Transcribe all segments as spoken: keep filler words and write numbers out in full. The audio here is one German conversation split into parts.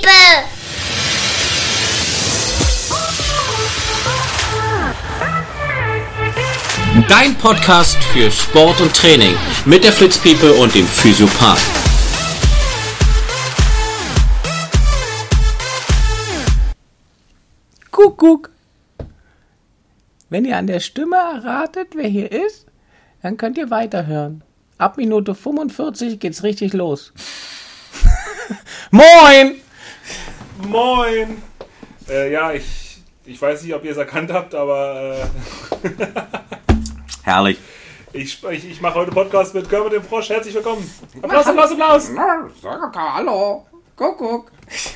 Dein Podcast für Sport und Training mit der Flitzpiepe und dem Physiopath. Kuckuck. Wenn ihr an der Stimme erratet, wer hier ist, dann könnt ihr weiterhören. Ab Minute fünfundvierzig geht's richtig los. Moin! Moin! Äh, ja, ich, ich weiß nicht, ob ihr es erkannt habt, aber äh, Herrlich. ich, ich, ich mache heute Podcast mit Kermit dem Frosch. Herzlich willkommen. Applaus, Applaus, Applaus! Hallo, Kuckuck.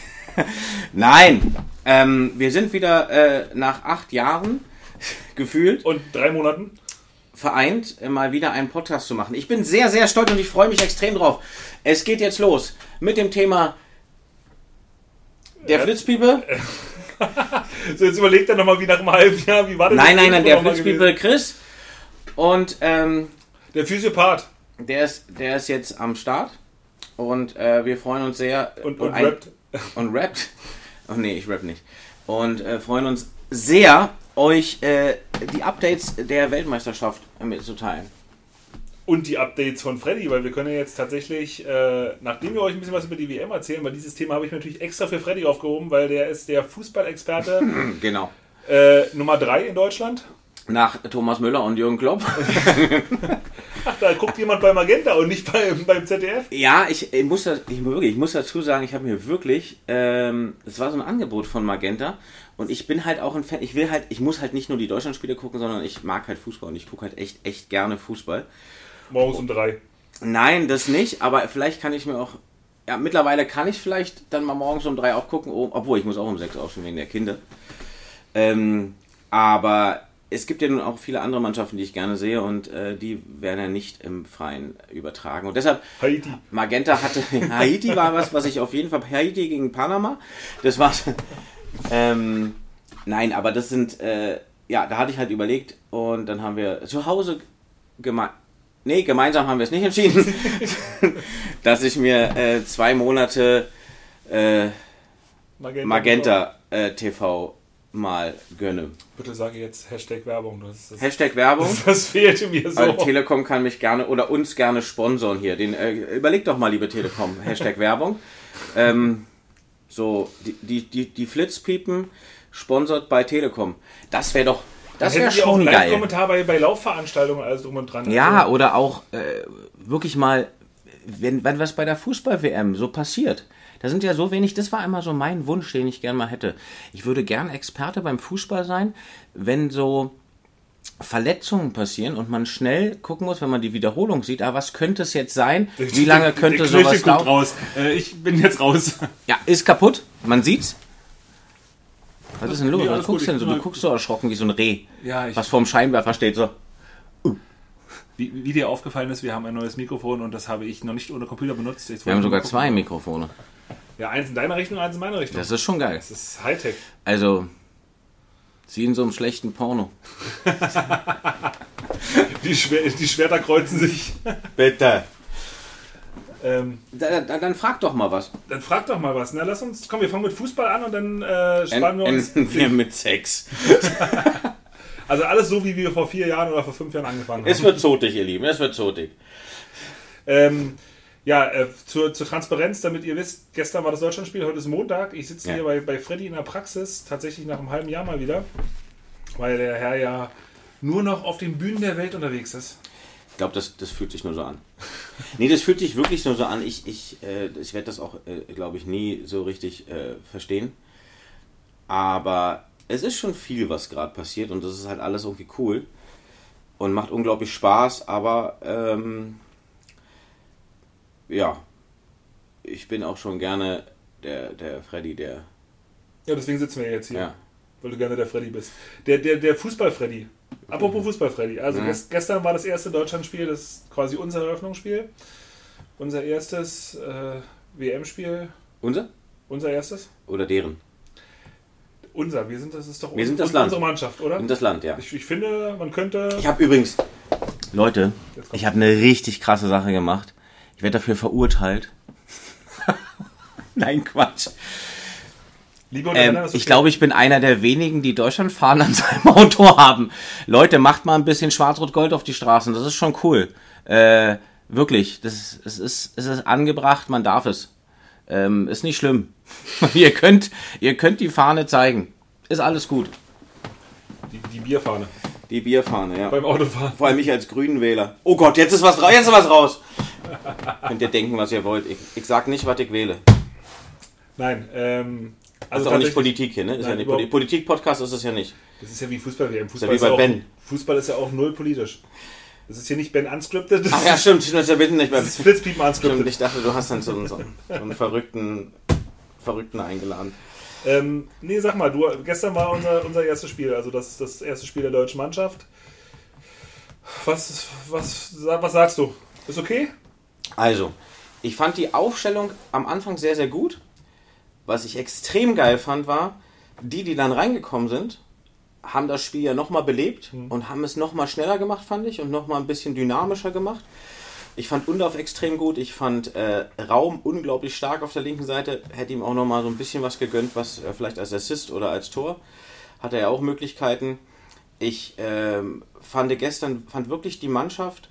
Nein, ähm, wir sind wieder äh, nach acht Jahren gefühlt Und drei Monaten. vereint, äh, mal wieder einen Podcast zu machen. Ich bin sehr, sehr stolz und ich freue mich extrem drauf. Es geht jetzt los mit dem Thema der Äh, Flitzpiepe. So, jetzt überlegt er nochmal wie nach einem halben Jahr. Wie war das? Nein, nein, nein, der nochmal Flitzpiepe gewesen? Chris. Und ähm, Der Physiopath. der, ist, der ist jetzt am Start. Und äh, wir freuen uns sehr. Und, und ein- rappt. Und rappt. Oh nee, ich rapp nicht. Und äh, freuen uns sehr, euch äh, die Updates der Weltmeisterschaft mitzuteilen. Und die Updates von Freddy, weil wir können ja jetzt tatsächlich, äh, nachdem wir euch ein bisschen was über die W M erzählen, weil dieses Thema habe ich mir natürlich extra für Freddy aufgehoben, weil der ist der Fußballexperte Genau. äh, Nummer drei in Deutschland. Nach Thomas Müller und Jürgen Klopp. Ach, da guckt jemand bei Magenta und nicht bei, beim Z D F. Ja, ich, ich, muss, das, ich, wirklich, ich muss dazu sagen, ich habe mir wirklich, ähm, es war so ein Angebot von Magenta und ich bin halt auch ein Fan, ich will halt, ich muss halt nicht nur die Deutschlandspiele gucken, sondern ich mag halt Fußball und ich gucke halt echt, echt gerne Fußball. Morgens um drei. Nein, das nicht, aber vielleicht kann ich mir auch, ja, mittlerweile kann ich vielleicht dann mal morgens um drei auch gucken, oh, obwohl ich muss auch um sechs aufstehen wegen der Kinder. Ähm, aber es gibt ja nun auch viele andere Mannschaften, die ich gerne sehe und äh, die werden ja nicht im Freien übertragen. Und deshalb, Haiti. Magenta hatte, Haiti war was, was ich auf jeden Fall, Haiti gegen Panama, das war's. Ähm, nein, aber das sind, äh, ja, da hatte ich halt überlegt und dann haben wir zu Hause geme- nee, gemeinsam haben wir es nicht entschieden, dass ich mir äh, zwei Monate äh, Magenta, Magenta äh, T V mal gönne. Bitte sage jetzt Hashtag Werbung. Das, das, Hashtag Werbung. das fehlte mir so. Also Telekom kann mich gerne oder uns gerne sponsoren hier. Den, äh, überlegt doch mal, liebe Telekom, Hashtag Werbung. Ähm, so, die, die, die, die Flitzpiepen sponsert bei Telekom. Das wäre doch, das wäre Hättet ihr auch schon einen geil. Live-Kommentar bei, bei Laufveranstaltungen, alles drum und dran. Ja, Also, oder auch äh, wirklich mal, wenn, wenn was bei der Fußball-W M so passiert. Da sind ja so wenig, das war immer so mein Wunsch, den ich gerne mal hätte. Ich würde gern Experte beim Fußball sein, wenn so Verletzungen passieren und man schnell gucken muss, wenn man die Wiederholung sieht, ah, was könnte es jetzt sein? Wie lange könnte der Knöchel sowas guckt dauern? raus. Äh, ich bin jetzt raus. Ja, ist kaputt, man sieht's. Was ist denn los? Nee, Was alles guckst gut, du denn so? ich- Du guckst so erschrocken wie so ein Reh, Ja, ich, was vorm Scheinwerfer steht so. wie, wie dir aufgefallen ist, wir haben ein neues Mikrofon und das habe ich noch nicht ohne Computer benutzt. Jetzt Wir haben wollte ich sogar mal zwei gucken. Mikrofone. Ja, eins in deiner Richtung, eins in meiner Richtung. Das ist schon geil. Das ist Hightech. Also, sie in so einem schlechten Porno. Die, Schwer die Schwerter kreuzen sich. Bitte. Ähm, Da, da, dann frag doch mal was. dann frag doch mal was. Na, lass uns, komm, wir fangen mit Fußball an und dann äh, sparen wir uns. Enden wir mit Sex. Also alles so, wie wir vor vier Jahren oder vor fünf Jahren angefangen haben. Es wird zotig, ihr Lieben, es wird zotig. Ähm, ja, äh, zur, zur Transparenz, damit ihr wisst, gestern war das Deutschlandspiel, heute ist Montag. Ich sitze Ja. hier bei, bei Freddy in der Praxis, tatsächlich nach einem halben Jahr mal wieder, weil der Herr ja nur noch auf den Bühnen der Welt unterwegs ist. Ich glaube, das, das fühlt sich nur so an. Nee, das fühlt sich wirklich nur so an. Ich, ich, äh, ich werde das auch, äh, glaube ich, nie so richtig äh, verstehen. Aber es ist schon viel, was gerade passiert und das ist halt alles irgendwie cool und macht unglaublich Spaß, aber ähm, ja, ich bin auch schon gerne der, der Freddy, der, Ja, deswegen sitzen wir jetzt hier, ja, weil du gerne der Freddy bist. Der, der, der Fußball-Freddy. Apropos Fußball-Freddy. Also Mhm. ges gestern war das erste Deutschlandspiel, das ist quasi unser Eröffnungsspiel. Unser erstes äh, W M-Spiel. unser Unser erstes? oder deren? Unser, wir sind das ist doch Wir sind das unsere Land. Mannschaft, oder? Und das Land, ja. Ich, ich finde, man könnte. Ich habe übrigens, Leute, Jetzt kommt's. ich habe eine richtig krasse Sache gemacht. Ich werde dafür verurteilt. Nein, Quatsch. Liebe ähm, okay. Ich glaube, ich bin einer der wenigen, die Deutschlandfahnen an seinem Auto haben. Leute, macht mal ein bisschen Schwarz-Rot-Gold auf die Straßen. Das ist schon cool. Äh, wirklich. Das ist, es ist, es ist angebracht. Man darf es. Ähm, ist nicht schlimm. ihr könnt, ihr könnt die Fahne zeigen. Ist alles gut. Die, die Bierfahne. Die Bierfahne, ja. Beim Autofahren. Vor allem ich als Grünenwähler. Oh Gott, jetzt ist was raus. Jetzt ist was raus. Könnt ihr denken, was ihr wollt. Ich, ich sag nicht, was ich wähle. Nein, ähm... Also ist auch nicht Politik hier, ne? Ist nein, ja nicht Politik-Podcast ist es ja nicht. Das ist ja wie Fußball-W M. Fußball, ist ja wie bei ist ja Ben. Auch, Fußball ist ja auch null politisch. Das ist hier nicht Ben unscripted. Ach ja, stimmt. Das ist ja bitte nicht beim Flitzpiepen unscripted. Stimmt, ich dachte, du hast dann so einen, so einen verrückten, verrückten eingeladen. Ähm, nee, sag mal, du, gestern war unser, unser erstes Spiel, also das, das erste Spiel der deutschen Mannschaft. Was, was, was sagst du? Ist okay? Also, ich fand die Aufstellung am Anfang sehr, sehr gut. Was ich extrem geil fand, war, die, die dann reingekommen sind, haben das Spiel ja nochmal belebt mhm. und haben es nochmal schneller gemacht, fand ich, und nochmal ein bisschen dynamischer gemacht. Ich fand Undorf extrem gut, ich fand äh, Raum unglaublich stark auf der linken Seite, hätte ihm auch nochmal so ein bisschen was gegönnt, was äh, vielleicht als Assist oder als Tor, hat er ja auch Möglichkeiten. Ich ähm, fand gestern, fand wirklich die Mannschaft,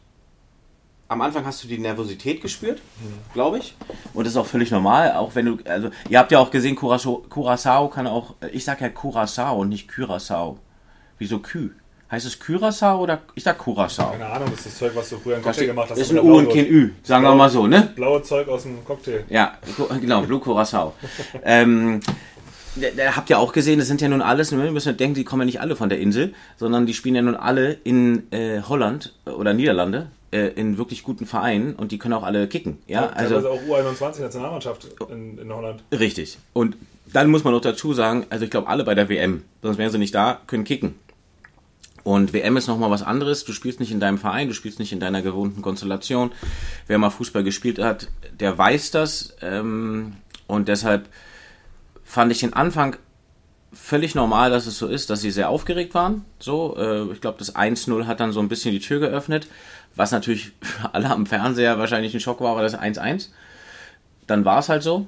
am Anfang hast du die Nervosität gespürt, glaube ich. Und das ist auch völlig normal, auch wenn du, also, ihr habt ja auch gesehen, Curaçao, Curaçao kann auch, ich sag ja Curaçao und nicht Curaçao. Wieso Kü? Heißt es Curaçao oder, ich sag Curaçao. Keine Ahnung, das ist das Zeug, was du früher im Cocktail gemacht hast. Das ist ein U und kein Ü, sagen wir mal so, ne? Blaue Zeug aus dem Cocktail. Ja, genau, Blue Curaçao. ähm, Da, da habt ihr auch gesehen, das sind ja nun alles, wir müssen denken, die kommen ja nicht alle von der Insel, sondern die spielen ja nun alle in äh, Holland oder Niederlande äh, in wirklich guten Vereinen und die können auch alle kicken. Ja, ja, also auch U einundzwanzig Nationalmannschaft in, in Holland. Richtig. Und dann muss man noch dazu sagen, also ich glaube alle bei der W M, sonst wären sie nicht da, können kicken. Und W M ist nochmal was anderes, du spielst nicht in deinem Verein, du spielst nicht in deiner gewohnten Konstellation. Wer mal Fußball gespielt hat, der weiß das ähm, und deshalb fand ich den Anfang völlig normal, dass es so ist, dass sie sehr aufgeregt waren. So, äh, ich glaube, das eins null hat dann so ein bisschen die Tür geöffnet, was natürlich für alle am Fernseher wahrscheinlich ein Schock war, war das eins eins. Dann war es halt so.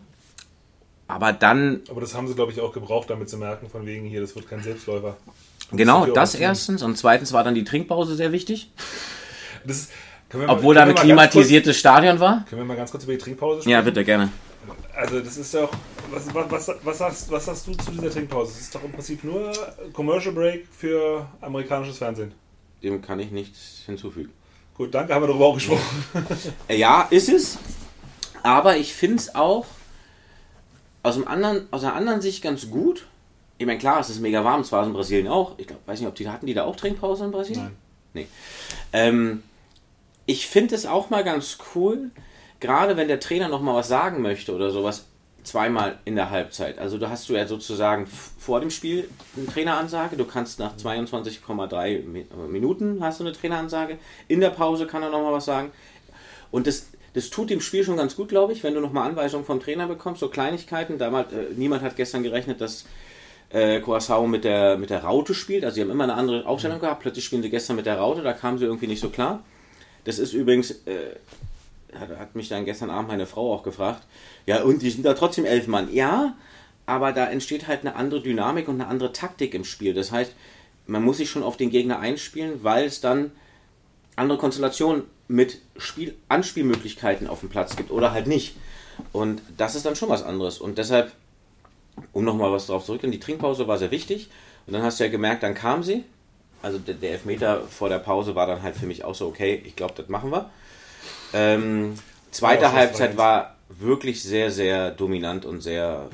Aber dann... Aber das haben sie, glaube ich, auch gebraucht, damit zu merken, von wegen hier, das wird kein Selbstläufer. Das genau, das erstens. Und zweitens war dann die Trinkpause sehr wichtig. Das ist, mal, Obwohl da ein klimatisiertes kurz, Stadion war. Können wir mal ganz kurz über die Trinkpause sprechen? Ja, bitte, gerne. Also das ist doch, was, was, was, sagst, was sagst du zu dieser Trinkpause? Das ist doch im Prinzip nur Commercial Break für amerikanisches Fernsehen. Dem kann ich nichts hinzufügen. Gut, danke, haben wir darüber auch gesprochen. Ja, ist es. Aber ich finde es auch aus, einem anderen, aus einer anderen Sicht ganz gut. Ich meine, klar, es ist mega warm, es war es in Brasilien auch. Ich glaube, weiß nicht, ob die hatten die da auch Trinkpause in Brasilien? Nein. Nee. Ähm, ich finde es auch mal ganz cool, gerade wenn der Trainer noch mal was sagen möchte oder sowas, zweimal in der Halbzeit. Also da hast du ja sozusagen vor dem Spiel eine Traineransage, du kannst nach zweiundzwanzig Komma drei Minuten hast du eine Traineransage, in der Pause kann er noch mal was sagen. Und das, das tut dem Spiel schon ganz gut, glaube ich, wenn du noch mal Anweisungen vom Trainer bekommst, so Kleinigkeiten. Damals, äh, niemand hat gestern gerechnet, dass äh, Curaçao mit der, mit der Raute spielt, also sie haben immer eine andere Aufstellung gehabt, plötzlich spielen sie gestern mit der Raute, da kamen sie irgendwie nicht so klar. Das ist übrigens... Äh, hat mich dann gestern Abend meine Frau auch gefragt, ja und die sind da trotzdem elf Mann. Ja, aber da entsteht halt eine andere Dynamik und eine andere Taktik im Spiel. Das heißt, man muss sich schon auf den Gegner einspielen, weil es dann andere Konstellationen mit Spiel Anspielmöglichkeiten auf dem Platz gibt oder halt nicht. Und das ist dann schon was anderes. Und deshalb, um nochmal was drauf zurückzukommen, die Trinkpause war sehr wichtig. Und dann hast du ja gemerkt, dann kam sie. Also der, der Elfmeter vor der Pause war dann halt für mich auch so, okay, ich glaube, das machen wir. Ähm, zweite ja, Halbzeit war wirklich sehr, sehr dominant und sehr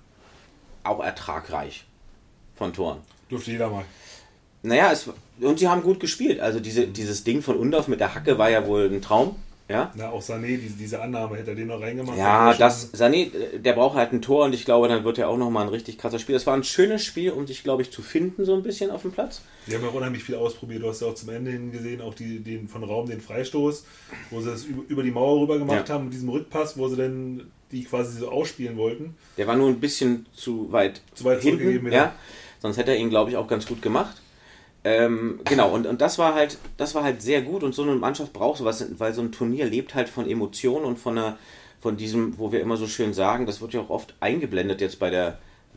auch ertragreich von Toren. Durfte jeder mal. Naja, es, und sie haben gut gespielt. Also diese, dieses Ding von Undorf mit der Hacke war ja wohl ein Traum. Ja, Na, auch Sané, diese, diese Annahme, hätte er den noch reingemacht. Ja, das, Sané, der braucht halt ein Tor und ich glaube, dann wird er auch nochmal ein richtig krasser Spiel. Das war ein schönes Spiel, um sich, glaube ich, zu finden, so ein bisschen auf dem Platz. Die haben ja auch unheimlich viel ausprobiert. Du hast ja auch zum Ende hin gesehen, auch die, den von Raum, den Freistoß, wo sie das über die Mauer rüber gemacht ja. haben, mit diesem Rückpass, wo sie dann die quasi so ausspielen wollten. Der war nur ein bisschen zu weit, zu weit hinten, ja. Sonst hätte er ihn, glaube ich, auch ganz gut gemacht. Ähm, genau, und, und das war halt, das war halt sehr gut und so eine Mannschaft braucht sowas, weil so ein Turnier lebt halt von Emotionen und von einer, von diesem, wo wir immer so schön sagen, das wird ja auch oft eingeblendet jetzt bei der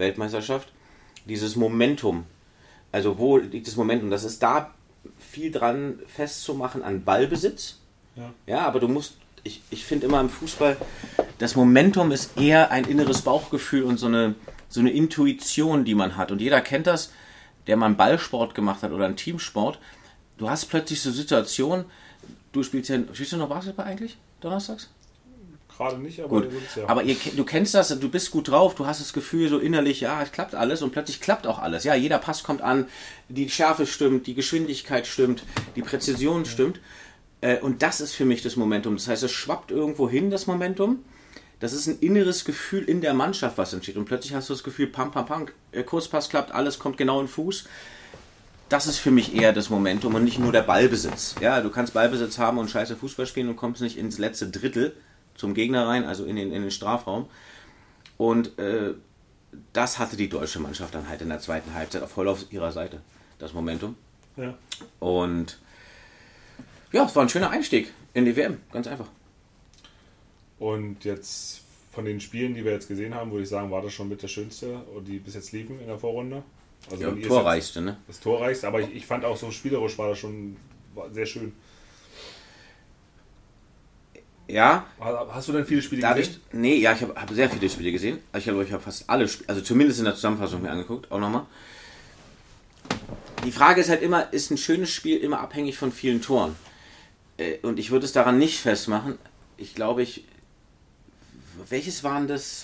Weltmeisterschaft, dieses Momentum. Also wo liegt das Momentum? Das ist da viel dran festzumachen an Ballbesitz. Ja, ja, aber du musst, ich, ich finde immer im Fußball, das Momentum ist eher ein inneres Bauchgefühl und so eine, so eine Intuition, die man hat. Und jeder kennt das, der mal einen Ballsport gemacht hat oder einen Teamsport. Du hast plötzlich so Situationen, du spielst ja, spielst du noch Basketball eigentlich, donnerstags? Gerade nicht, aber, gut. Ja. Aber ihr, du kennst das, du bist gut drauf, du hast das Gefühl so innerlich, ja, es klappt alles und plötzlich klappt auch alles. Ja, jeder Pass kommt an, die Schärfe stimmt, die Geschwindigkeit stimmt, die Präzision stimmt. Und das ist für mich das Momentum. Das heißt, es schwappt irgendwo hin, das Momentum. Das ist ein inneres Gefühl in der Mannschaft, was entsteht. Und plötzlich hast du das Gefühl, pam, pam, pam, Kurzpass klappt, alles kommt genau in den Fuß. Das ist für mich eher das Momentum und nicht nur der Ballbesitz. Ja, du kannst Ballbesitz haben und scheiße Fußball spielen und kommst nicht ins letzte Drittel zum Gegner rein, also in den, in den Strafraum. Und äh, das hatte die deutsche Mannschaft dann halt in der zweiten Halbzeit auch voll auf ihrer Seite, das Momentum. Ja. Und ja, es war ein schöner Einstieg in die W M, ganz einfach. Und jetzt von den Spielen, die wir jetzt gesehen haben, würde ich sagen, war das schon mit das Schönste, die bis jetzt liefen in der Vorrunde. Also ja, torreichste, ne? Das torreichste, aber ich, ich fand auch so spielerisch war das schon sehr schön. Ja. Hast du denn viele Spiele dadurch, gesehen? Nee, ja, ich habe hab sehr viele Spiele gesehen. Ich glaube, ich habe fast alle Spiele, also zumindest in der Zusammenfassung mir angeguckt, auch nochmal. Die Frage ist halt immer, ist ein schönes Spiel immer abhängig von vielen Toren? Und ich würde es daran nicht festmachen. Ich glaube, ich... Welches waren das?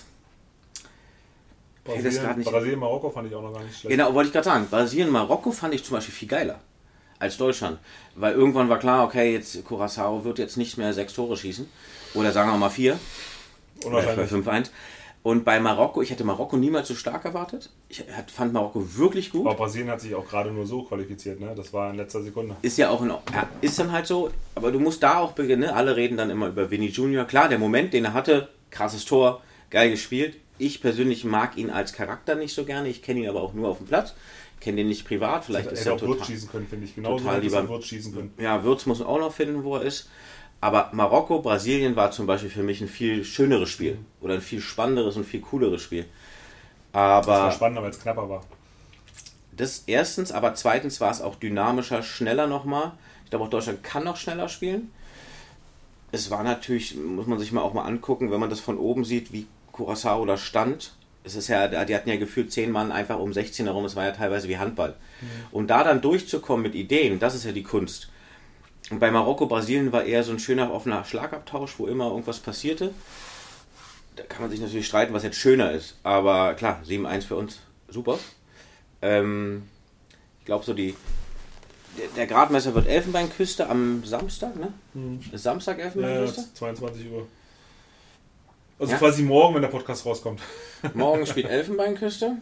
Brasilien, Brasilien, Marokko fand ich auch noch gar nicht schlecht. Genau, wollte ich gerade sagen. Brasilien, Marokko fand ich zum Beispiel viel geiler als Deutschland. Weil irgendwann war klar, okay, jetzt Curaçao wird jetzt nicht mehr sechs Tore schießen. Oder sagen wir mal vier. Oder fünf eins. Und bei Marokko, ich hätte Marokko niemals so stark erwartet. Ich fand Marokko wirklich gut. Aber Brasilien hat sich auch gerade nur so qualifiziert, ne? Das war in letzter Sekunde. Ist ja auch in, ja, ist dann halt so, aber du musst da auch beginnen. Ne? Alle reden dann immer über Vini Junior. Klar, der Moment, den er hatte, krasses Tor, geil gespielt. Ich persönlich mag ihn als Charakter nicht so gerne. Ich kenne ihn aber auch nur auf dem Platz. Ich kenne den nicht privat. Vielleicht ist er auch Würz schießen können, finde ich. Genauso total lieber Würz schießen können. Ja, Würz muss man auch noch finden, wo er ist. Aber Marokko, Brasilien war zum Beispiel für mich ein viel schöneres Spiel. Oder ein viel spannenderes und viel cooleres Spiel. Aber das war spannender, weil es knapper war. Das erstens, aber zweitens war es auch dynamischer, schneller nochmal. Ich glaube auch Deutschland kann noch schneller spielen. Es war natürlich, muss man sich mal auch mal angucken, wenn man das von oben sieht, wie Curaçao da stand. Es ist ja, die hatten ja gefühlt zehn Mann einfach um sechzehn herum, es war ja teilweise wie Handball. Mhm. Um da dann durchzukommen mit Ideen, das ist ja die Kunst. Und bei Marokko, Brasilien war eher so ein schöner offener Schlagabtausch, wo immer irgendwas passierte. Da kann man sich natürlich streiten, was jetzt schöner ist. Aber klar, sieben eins für uns, super. Ähm, ich glaube so die... Der, der Gradmesser wird Elfenbeinküste am Samstag, ne? Mhm. Ist Samstag Elfenbeinküste? Ja, zweiundzwanzig Uhr. Also ja? Quasi morgen, wenn der Podcast rauskommt. Morgen spielt Elfenbeinküste.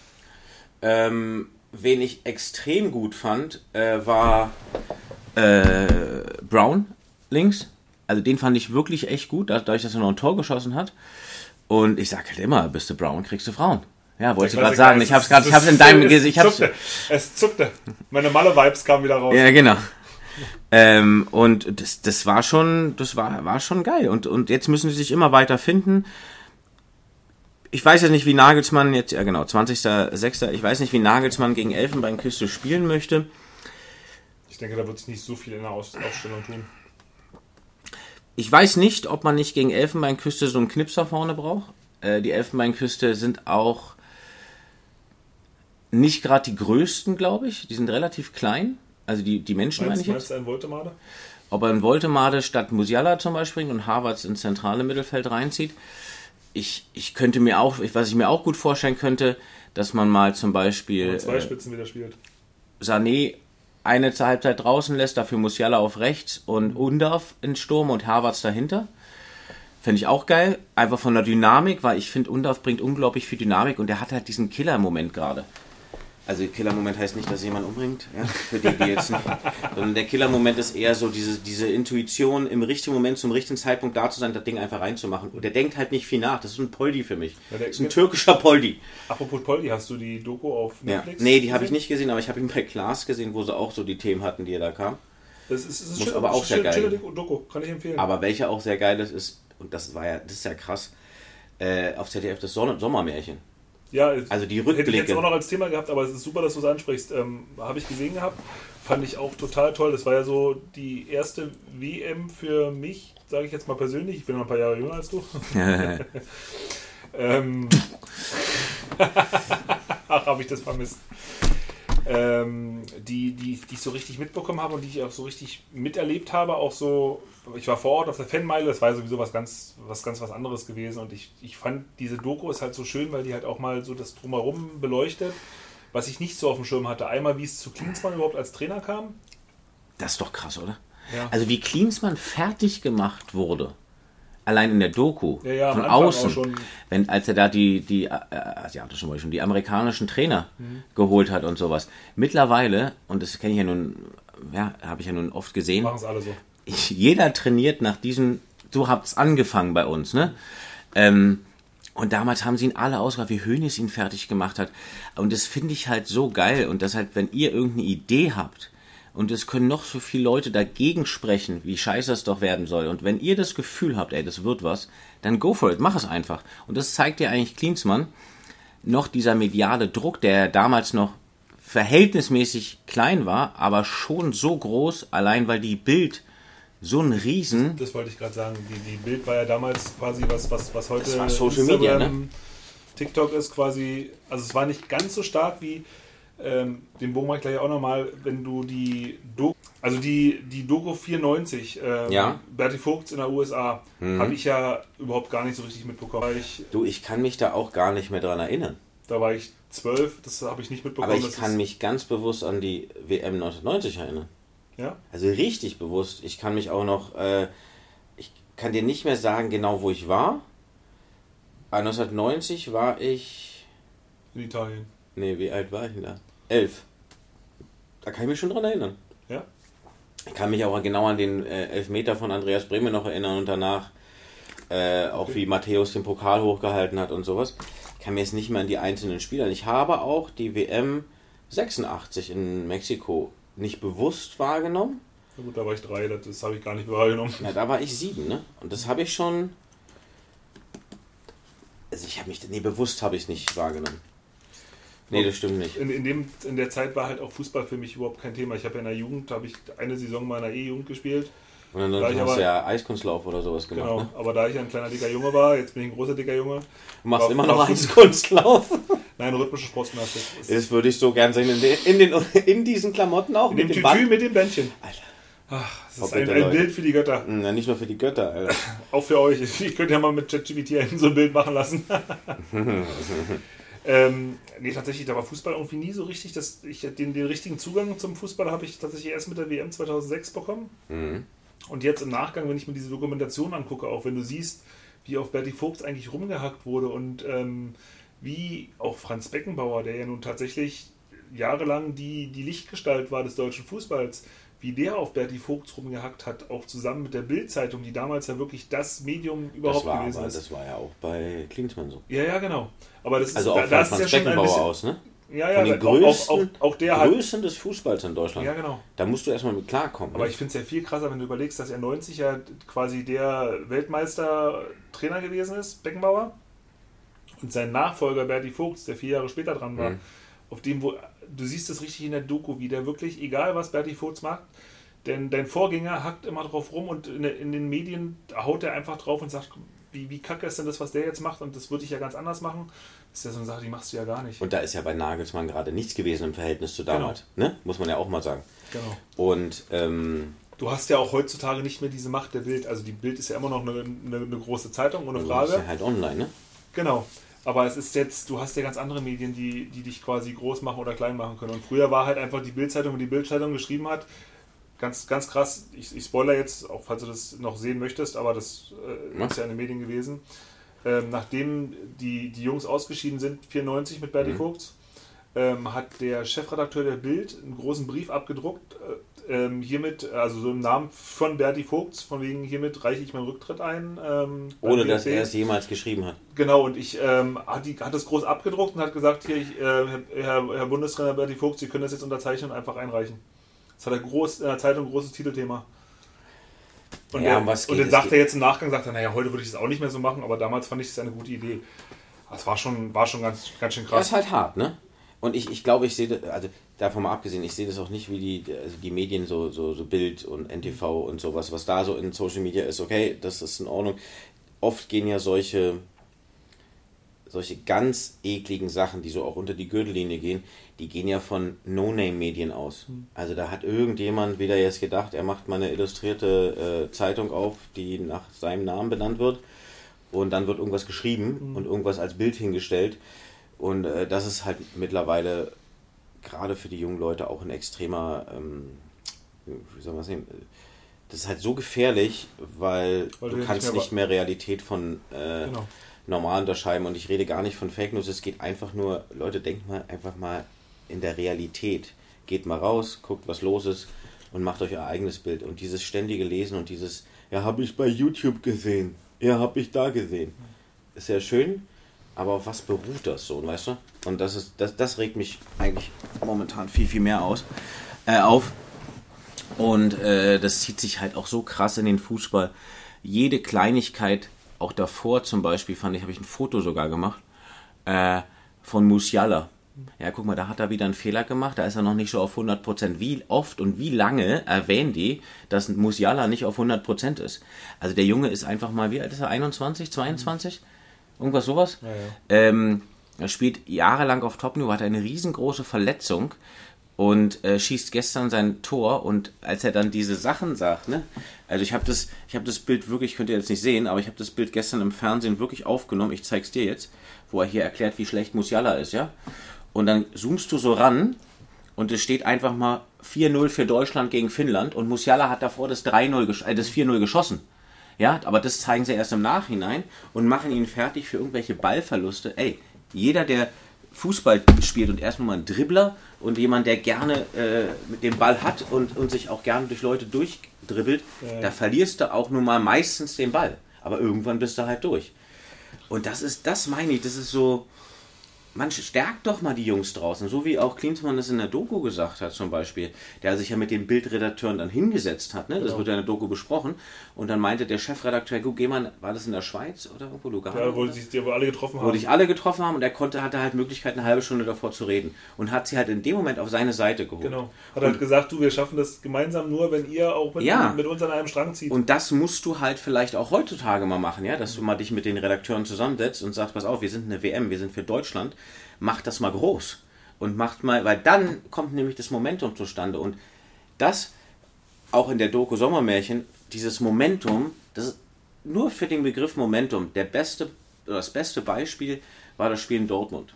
Ähm, wen ich extrem gut fand, äh, war... Äh, Brown links, also den fand ich wirklich echt gut, dadurch, dass er noch ein Tor geschossen hat. Und ich sag halt immer, bist du Brown, kriegst du Frauen. Ja, wollte ich gerade sagen. Ich hab's gerade, ich hab's in deinem Gesicht. Es zuckte. Meine Malle-Vibes kamen wieder raus. Ja, genau. ähm, und das, das war schon, das war, war schon geil. Und, und jetzt müssen sie sich immer weiter finden. Ich weiß ja nicht, wie Nagelsmann jetzt, ja genau, zwanzigster sechster Ich weiß nicht, wie Nagelsmann gegen Elfenbeinküste spielen möchte. Ich denke, da wird es nicht so viel in der Ausstellung tun. Ich weiß nicht, ob man nicht gegen Elfenbeinküste so einen Knipser vorne braucht. Äh, die Elfenbeinküste sind auch nicht gerade die größten, glaube ich. Die sind relativ klein. Also die, die Menschen meine ich jetzt. Meinst du einen Woltemade? Ob er in Woltemade statt Musiala zum Beispiel und Havertz ins zentrale Mittelfeld reinzieht. Ich, ich könnte mir auch, was ich mir auch gut vorstellen könnte, dass man mal zum Beispiel zwei Spitzen wieder spielt. Sané eine zur Halbzeit draußen lässt, dafür Musiala auf rechts und Undav in Sturm und Havertz dahinter. Fände ich auch geil. Einfach von der Dynamik, weil ich finde, Undav bringt unglaublich viel Dynamik und der hat halt diesen Killer-Moment gerade. Also Killer-Moment heißt nicht, dass jemand umbringt, ja, für die, die jetzt nicht, sondern der Killer-Moment ist eher so diese, diese Intuition, im richtigen Moment zum richtigen Zeitpunkt da zu sein, das Ding einfach reinzumachen. Und der denkt halt nicht viel nach, das ist ein Poldi für mich. Ja, das ist ein türkischer Poldi. Apropos Poldi, hast du die Doku auf Netflix ja. Nee, die habe ich nicht gesehen, aber ich habe ihn bei Klaas gesehen, wo sie auch so die Themen hatten, die er da kam. Das ist, das ist Muss schön, aber auch sehr geil. Doku, kann ich empfehlen. Aber welcher auch sehr geil ist, ist, und das war ja, das ist ja krass, äh, auf Z D F das Sommermärchen. Ja, also die Rückblicke. Hätte ich jetzt Rückblicke. auch noch als Thema gehabt, aber es ist super, dass du es ansprichst. Ähm, Habe ich gesehen gehabt, fand ich auch total toll. Das war ja so die erste W M für mich, sage ich jetzt mal persönlich. Ich bin noch ein paar Jahre jünger als du. ähm, Ach, habe ich das vermisst. Ähm, die, die, die ich so richtig mitbekommen habe und die ich auch so richtig miterlebt habe, auch so, ich war vor Ort auf der Fanmeile, das war sowieso was ganz was ganz was anderes gewesen und ich, ich fand diese Doku ist halt so schön, weil die halt auch mal so das Drumherum beleuchtet, was ich nicht so auf dem Schirm hatte. Einmal, wie es zu Klinsmann überhaupt als Trainer kam. Das ist doch krass, oder? Ja. Also wie Klinsmann fertig gemacht wurde, allein in der Doku, Ja, ja, am von Anfang außen, auch schon. wenn, als er da die, die äh, asiatischen, wollte ich schon, die amerikanischen Trainer Mhm. geholt hat und sowas. Mittlerweile, und das kenne ich ja nun, ja, habe ich ja nun oft gesehen, Machen es alle so. ich, jeder trainiert nach diesem, so habt es angefangen bei uns, ne? Ähm, und damals haben sie ihn alle ausgebracht, wie Hoeneß ihn fertig gemacht hat. Und das finde ich halt so geil. Und das halt, wenn ihr irgendeine Idee habt, und es können noch so viele Leute dagegen sprechen, wie scheiße das doch werden soll. Und wenn ihr das Gefühl habt, ey, das wird was, dann go for it, mach es einfach. Und das zeigt ja eigentlich Klinsmann, noch dieser mediale Druck, der damals noch verhältnismäßig klein war, aber schon so groß, allein weil die Bild so ein Riesen... Das wollte ich gerade sagen. Die, die Bild war ja damals quasi was, was, was heute Das war Social Media, ne? TikTok ist quasi, also es war nicht ganz so stark wie, ähm, den Bogen mache ich gleich auch nochmal, wenn du die Doku, also die, die Doku vierundneunzig, ähm, Ja. Berti Vogts in der U S A, Mhm. habe ich ja überhaupt gar nicht so richtig mitbekommen. Da war ich, Du, ich kann mich da auch gar nicht mehr dran erinnern. da war ich zwölf, das habe ich nicht mitbekommen. Aber ich das kann ist, mich ganz bewusst an die W M neunzehnhundertneunzig erinnern. Ja? Also richtig bewusst. Ich kann mich auch noch, äh, ich kann dir nicht mehr sagen genau, wo ich war. Aber neunzehnhundertneunzig war ich, In Italien. nee, wie alt war ich denn da? Elf. Da kann ich mich schon dran erinnern. Ja? Ich kann mich auch genau an den äh, Elfmeter von Andreas Brehme noch erinnern und danach äh, auch Okay. wie Matthäus den Pokal hochgehalten hat und sowas. Ich kann mir jetzt nicht mehr an die einzelnen Spieler. Ich habe auch die W M sechsundachtzig in Mexiko nicht bewusst wahrgenommen. Na gut, da war ich drei, das, das habe ich gar nicht wahrgenommen. Na, da war ich sieben, ne? Und das habe ich schon. Also ich habe mich, nee, bewusst habe ich es nicht wahrgenommen. Nee, das stimmt nicht. In, in, dem, in der Zeit war halt auch Fußball für mich überhaupt kein Thema. Ich habe ja in der Jugend, habe ich eine Saison mal in der E-Jugend gespielt. Und dann Da hast ich du aber- ja Eiskunstlauf oder sowas gemacht, Genau, ne? aber da ich ein kleiner dicker Junge war, jetzt bin ich ein großer dicker Junge. Du machst War- immer noch war- Eiskunstlauf. Nein, rhythmische Sportgymnastik. Ist Das würde ich so gern sehen. In, den, in, den, in diesen Klamotten auch. in dem mit dem Tütü Band. mit dem Bändchen. Alter. Ach, das Oh, ist ein, bitte, ein Leute. Bild für die Götter. Na, nicht nur für die Götter, Alter. Auch für euch. Ich könnte ja mal mit ChatGPT so ein Bild machen lassen. ähm, nee, tatsächlich, da war Fußball irgendwie nie so richtig. Das, ich, den, den richtigen Zugang zum Fußball habe ich tatsächlich erst mit der W M zweitausendsechs bekommen. Mhm. Und jetzt im Nachgang, wenn ich mir diese Dokumentation angucke, auch wenn du siehst, wie auf Berti Vogts eigentlich rumgehackt wurde und ähm, wie auch Franz Beckenbauer, der ja nun tatsächlich jahrelang die, die Lichtgestalt war des deutschen Fußballs, wie der auf Berti Vogts rumgehackt hat, auch zusammen mit der Bild-Zeitung, die damals ja wirklich das Medium Das überhaupt war, gewesen aber, ist. das war ja auch bei Klinsmann so. Ja, ja, genau. Aber das ist, Also da, auch da von ist es Franz ja schon ein Beckenbauer bisschen, aus, ne? ja, ja, Von den auch, größten, auch, auch, auch der hat. Größen des Fußballs in Deutschland. Ja, genau. Da musst du erstmal mit klarkommen. Aber ne? ich finde es ja viel krasser, wenn du überlegst, dass er neunzig ja quasi der Weltmeister-Trainer gewesen ist, Beckenbauer. Und sein Nachfolger Berti Vogts, der vier Jahre später dran war, Mhm. auf dem, wo du siehst es richtig in der Doku, wie der wirklich, egal was Berti Vogts macht, denn dein Vorgänger hackt immer drauf rum und in, in den Medien haut er einfach drauf und sagt, wie, wie kacke ist denn das, was der jetzt macht und das würde ich ja ganz anders machen. Das ist ja so eine Sache, die machst du ja gar nicht. Und da ist ja bei Nagelsmann gerade nichts gewesen im Verhältnis zu damals. Ne? Muss man ja auch mal sagen. Genau. Und ähm, Du hast ja auch heutzutage nicht mehr diese Macht der Bild. Also die Bild ist ja immer noch eine, eine, eine große Zeitung, ohne das Frage. ist ja halt online, ne? Genau. Aber es ist jetzt, du hast ja ganz andere Medien, die, die dich quasi groß machen oder klein machen können. Und früher war halt einfach die Bildzeitung, wenn die Bildzeitung geschrieben hat, ganz, ganz krass, ich, ich spoiler jetzt, auch falls du das noch sehen möchtest, aber das äh, Ja. ist ja in den Medien gewesen. Ähm, nachdem die, die Jungs ausgeschieden sind, vierundneunzig mit Berti Mhm. Vogts, ähm, hat der Chefredakteur der Bild einen großen Brief abgedruckt, äh, ähm, hiermit, also so im Namen von Berti Vogts, von wegen hiermit reiche ich meinen Rücktritt ein. Ähm, beim Ohne dass B F C. er es jemals geschrieben hat. Genau, und ich ähm, hat, die, hat das groß abgedruckt und hat gesagt, hier, ich, äh, Herr, Herr Bundestrainer Berti Vogts, Sie können das jetzt unterzeichnen und einfach einreichen. Das hat er groß, in der Zeitung ein großes Titelthema. Und, Ja, der, um was und geht dann es? sagt er jetzt im Nachgang, sagt er, naja, heute würde ich das auch nicht mehr so machen, aber damals fand ich das eine gute Idee. Das war schon, war schon ganz, ganz schön Das krass. ist halt hart, ne? Und ich, ich glaube, ich sehe das, also davon mal abgesehen, ich sehe das auch nicht, wie die, also die Medien, so, so, so Bild und N T V und sowas, was da so in Social Media ist, okay, das ist in Ordnung. Oft gehen ja solche, solche ganz ekligen Sachen, die so auch unter die Gürtellinie gehen, die gehen ja von No-Name-Medien aus. Also da hat irgendjemand wieder jetzt gedacht, er macht mal eine illustrierte äh, Zeitung auf, die nach seinem Namen benannt wird. Und dann wird irgendwas geschrieben mhm. und irgendwas als Bild hingestellt. Und äh, das ist halt mittlerweile gerade für die jungen Leute auch ein extremer, ähm, wie soll man sagen, das ist halt so gefährlich, weil, weil du kannst nicht mehr, nicht mehr Realität von äh, genau. normal unterscheiden. Und ich rede gar nicht von Fake News, es geht einfach nur, Leute, denkt mal einfach mal in der Realität. Geht mal raus, guckt, was los ist und macht euch euer eigenes Bild. Und dieses ständige Lesen und dieses, ja, habe ich bei YouTube gesehen. Ja, hab ich da gesehen. Ist ja schön, aber auf was beruht das so, weißt du? Und das ist, das, das regt mich eigentlich momentan viel, viel mehr aus, äh, auf. Und äh, das zieht sich halt auch so krass in den Fußball. Jede Kleinigkeit, auch davor zum Beispiel, fand ich, habe ich ein Foto sogar gemacht, äh, von Musiala. Ja, guck mal, da hat er wieder einen Fehler gemacht, da ist er noch nicht so auf hundert Prozent. Wie oft und wie lange erwähnen die, dass Musiala nicht auf hundert Prozent ist? Also der Junge ist einfach mal, wie alt ist er, einundzwanzig, zweiundzwanzig? Irgendwas sowas? Ja, ja. Ähm, er spielt jahrelang auf Top-Niveau, hat eine riesengroße Verletzung und äh, schießt gestern sein Tor und als er dann diese Sachen sagt, ne? Also ich habe das, ich habe das Bild wirklich, könnt ihr jetzt nicht sehen, aber ich habe das Bild gestern im Fernsehen wirklich aufgenommen, ich zeig's dir jetzt, wo er hier erklärt, wie schlecht Musiala ist, ja? Und dann zoomst du so ran und es steht einfach mal vier null für Deutschland gegen Finnland und Musiala hat davor das drei null, äh, das vier null geschossen. Ja, aber das zeigen sie erst im Nachhinein und machen ihn fertig für irgendwelche Ballverluste. Ey, jeder, der Fußball spielt und erstmal mal ein Dribbler und jemand, der gerne äh, mit dem Ball hat und, und sich auch gerne durch Leute durchdribbelt, ja. Da verlierst du auch nun mal meistens den Ball. Aber irgendwann bist du halt durch. Und das ist, das meine ich, das ist so... Man stärkt doch mal die Jungs draußen, so wie auch Klinsmann das in der Doku gesagt hat zum Beispiel, der sich ja mit den Bildredakteuren dann hingesetzt hat, ne? Das genau. wird ja in der Doku besprochen und dann meinte der Chefredakteur, guck, geh mal, war das in der Schweiz oder irgendwo Lugano? Ja, wo sich die alle getroffen haben. Wo sich alle getroffen haben und er konnte, hatte halt Möglichkeit, eine halbe Stunde davor zu reden und hat sie halt in dem Moment auf seine Seite geholt. Genau, hat und, halt gesagt, du, wir schaffen das gemeinsam nur, wenn ihr auch mit, ja. mit uns an einem Strang zieht. Und das musst du halt vielleicht auch heutzutage mal machen, ja, dass du mal dich mit den Redakteuren zusammensetzt und sagst, pass auf, wir sind eine W M, wir sind für Deutschland, macht das mal groß und macht mal, weil dann kommt nämlich das Momentum zustande und das auch in der Doku Sommermärchen, dieses Momentum, das ist nur für den Begriff Momentum, der beste, das beste Beispiel war das Spiel in Dortmund.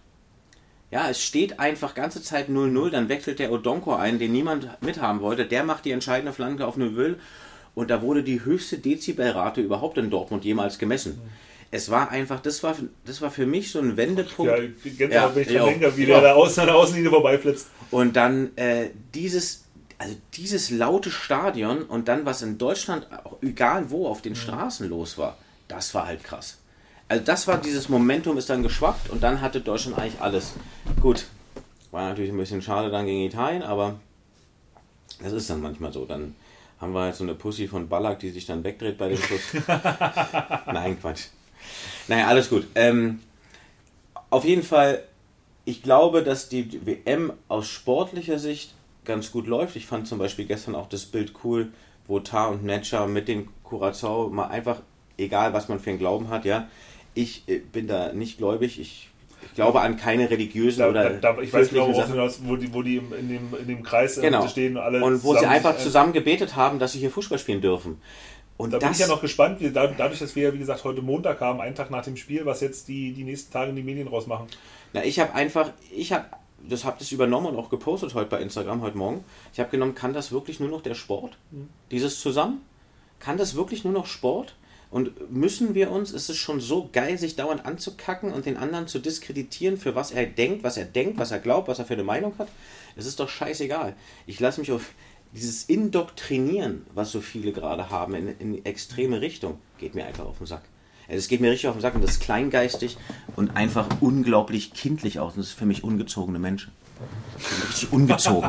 Ja, es steht einfach ganze Zeit null null, dann wechselt der Odonko ein, den niemand mithaben wollte, der macht die entscheidende Flanke auf Neuville und da wurde die höchste Dezibelrate überhaupt in Dortmund jemals gemessen. Es war einfach, das war, das war für mich so ein Wendepunkt. Ja, Gänsehaut, ja, wenn ich dran denke, wie der da außen an der Außenlinie vorbeiflitzt. Und dann äh, dieses, also dieses laute Stadion und dann, was in Deutschland, auch egal wo, auf den mhm. Straßen los war, das war halt krass. Also das war, dieses Momentum ist dann geschwappt und dann hatte Deutschland eigentlich alles. Gut, war natürlich ein bisschen schade dann gegen Italien, aber das ist dann manchmal so. Dann haben wir halt so eine Pussy von Ballack, die sich dann wegdreht bei dem Schuss. Nein, Quatsch. Naja, alles gut. Ähm, auf jeden Fall, ich glaube, dass die W M aus sportlicher Sicht ganz gut läuft. Ich fand zum Beispiel gestern auch das Bild cool, wo Tar und Netscher mit den Curaçao mal einfach, egal was man für einen Glauben hat, ja, ich äh, bin da nicht gläubig, ich, ich glaube an keine religiösen da, oder... Da, da, ich weiß genau, wo die, wo die in, dem, in dem Kreis genau. stehen. Alle und wo sie einfach zusammen gebetet haben, dass sie hier Fußball spielen dürfen. Und da bin ich ja noch gespannt, wie, dadurch, dass wir ja, wie gesagt, heute Montag haben, einen Tag nach dem Spiel, was jetzt die, die nächsten Tage in die Medien rausmachen. Na, ich habe einfach, ich habe, das habe das übernommen und auch gepostet heute bei Instagram, heute Morgen. Ich habe genommen, kann das wirklich nur noch der Sport? Mhm. Dieses zusammen? Kann das wirklich nur noch Sport? Und müssen wir uns, ist es schon so geil, sich dauernd anzukacken und den anderen zu diskreditieren, für was er denkt, was er denkt, was er glaubt, was er für eine Meinung hat? Es ist doch scheißegal. Ich lasse mich auf... Dieses Indoktrinieren, was so viele gerade haben, in, in extreme Richtung, geht mir einfach auf den Sack. Es geht mir richtig auf den Sack und das ist kleingeistig und einfach unglaublich kindlich aus. Und das ist für mich ungezogene Menschen. Richtig ungezogen.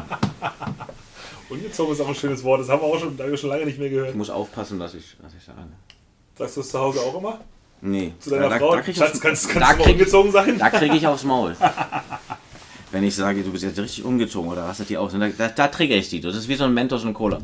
Ungezogen ist auch ein schönes Wort, das haben wir auch schon, schon lange nicht mehr gehört. Ich muss aufpassen, was ich, was ich sage. Sagst du es zu Hause auch immer? Nee. Zu deiner da, Frau? da krieg ich Schatz, aufs- kannst, da kannst du mal krieg- umgezogen sein? Da kriege ich aufs Maul. Wenn ich sage, du bist jetzt richtig umgezogen oder rastet die aus. Da, da, da triggere ich die. Das ist wie so ein Mentos und Cola.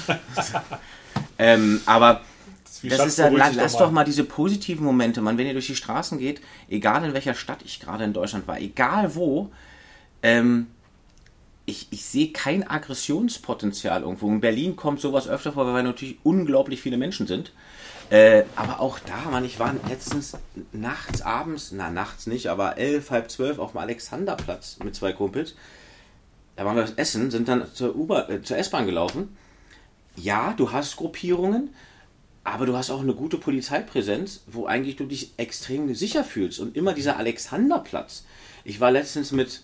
ähm, aber Das ist wie das Schatz, ist ja, beruhig la- dich lass doch mal diese positiven Momente, man, wenn ihr durch die Straßen geht, egal in welcher Stadt ich gerade in Deutschland war, egal wo, ähm, ich, ich sehe kein Aggressionspotenzial irgendwo. In Berlin kommt sowas öfter vor, weil natürlich unglaublich viele Menschen sind. Äh, aber auch da, Mann, ich war letztens nachts, abends, na nachts nicht, aber elf, halb zwölf auf dem Alexanderplatz mit zwei Kumpels. Da waren wir das Essen, sind dann zur, U-Bahn, äh, zur S-Bahn gelaufen. Ja, du hast Gruppierungen, aber du hast auch eine gute Polizeipräsenz, wo eigentlich du dich extrem sicher fühlst. Und immer dieser Alexanderplatz. Ich war letztens mit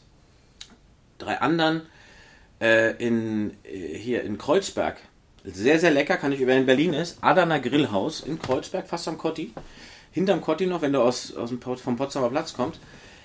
drei anderen äh, in, äh, hier in Kreuzberg. Sehr, sehr lecker, kann ich über in Berlin ist. Adana Grillhaus in Kreuzberg, fast am Kotti. Hinterm Kotti noch, wenn du aus, aus dem, vom Potsdamer Platz kommst.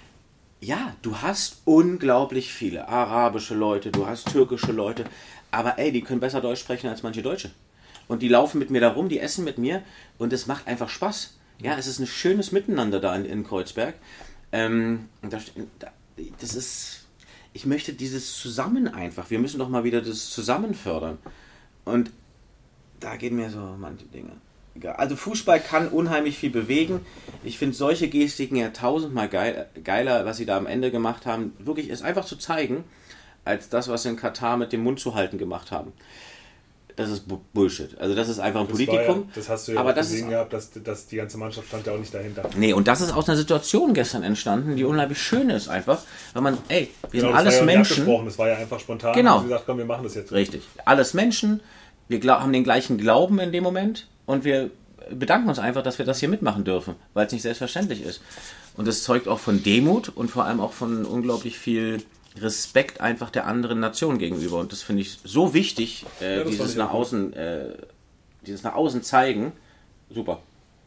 Ja, du hast unglaublich viele arabische Leute, du hast türkische Leute. Aber ey, die können besser Deutsch sprechen als manche Deutsche. Und die laufen mit mir da rum, die essen mit mir und es macht einfach Spaß. Ja, es ist ein schönes Miteinander da in, in Kreuzberg. Ähm, und da, da, das ist, ich möchte dieses Zusammen einfach, wir müssen doch mal wieder das Zusammen fördern. Und da gehen mir so manche Dinge. Also Fußball kann unheimlich viel bewegen. Ich finde solche Gestiken ja tausendmal geil, geiler, was sie da am Ende gemacht haben. Wirklich ist einfach zu zeigen, als das, was sie in Katar mit dem Mund zu halten gemacht haben. Das ist Bu- Bullshit. Also das ist einfach ein Das Politikum. war ja, das hast du ja aber auch das gesehen ist, gehabt, dass, dass die ganze Mannschaft stand ja auch nicht dahinter. Nee, und das ist aus einer Situation gestern entstanden, die unheimlich schön ist einfach. Weil man, ey, wir Genau, sind das alles war ja nicht Menschen. abgesprochen, das war ja einfach spontan. Genau. Und sie gesagt, komm, wir machen das jetzt. Richtig. Alles Menschen. Wir glaub, haben den gleichen Glauben in dem Moment und wir bedanken uns einfach, dass wir das hier mitmachen dürfen, weil es nicht selbstverständlich ist. Und es zeugt auch von Demut und vor allem auch von unglaublich viel Respekt einfach der anderen Nation gegenüber. Und das finde ich so wichtig, äh, Ja, das dieses fand ich nach auch gut. außen, äh, dieses nach außen zeigen. Super.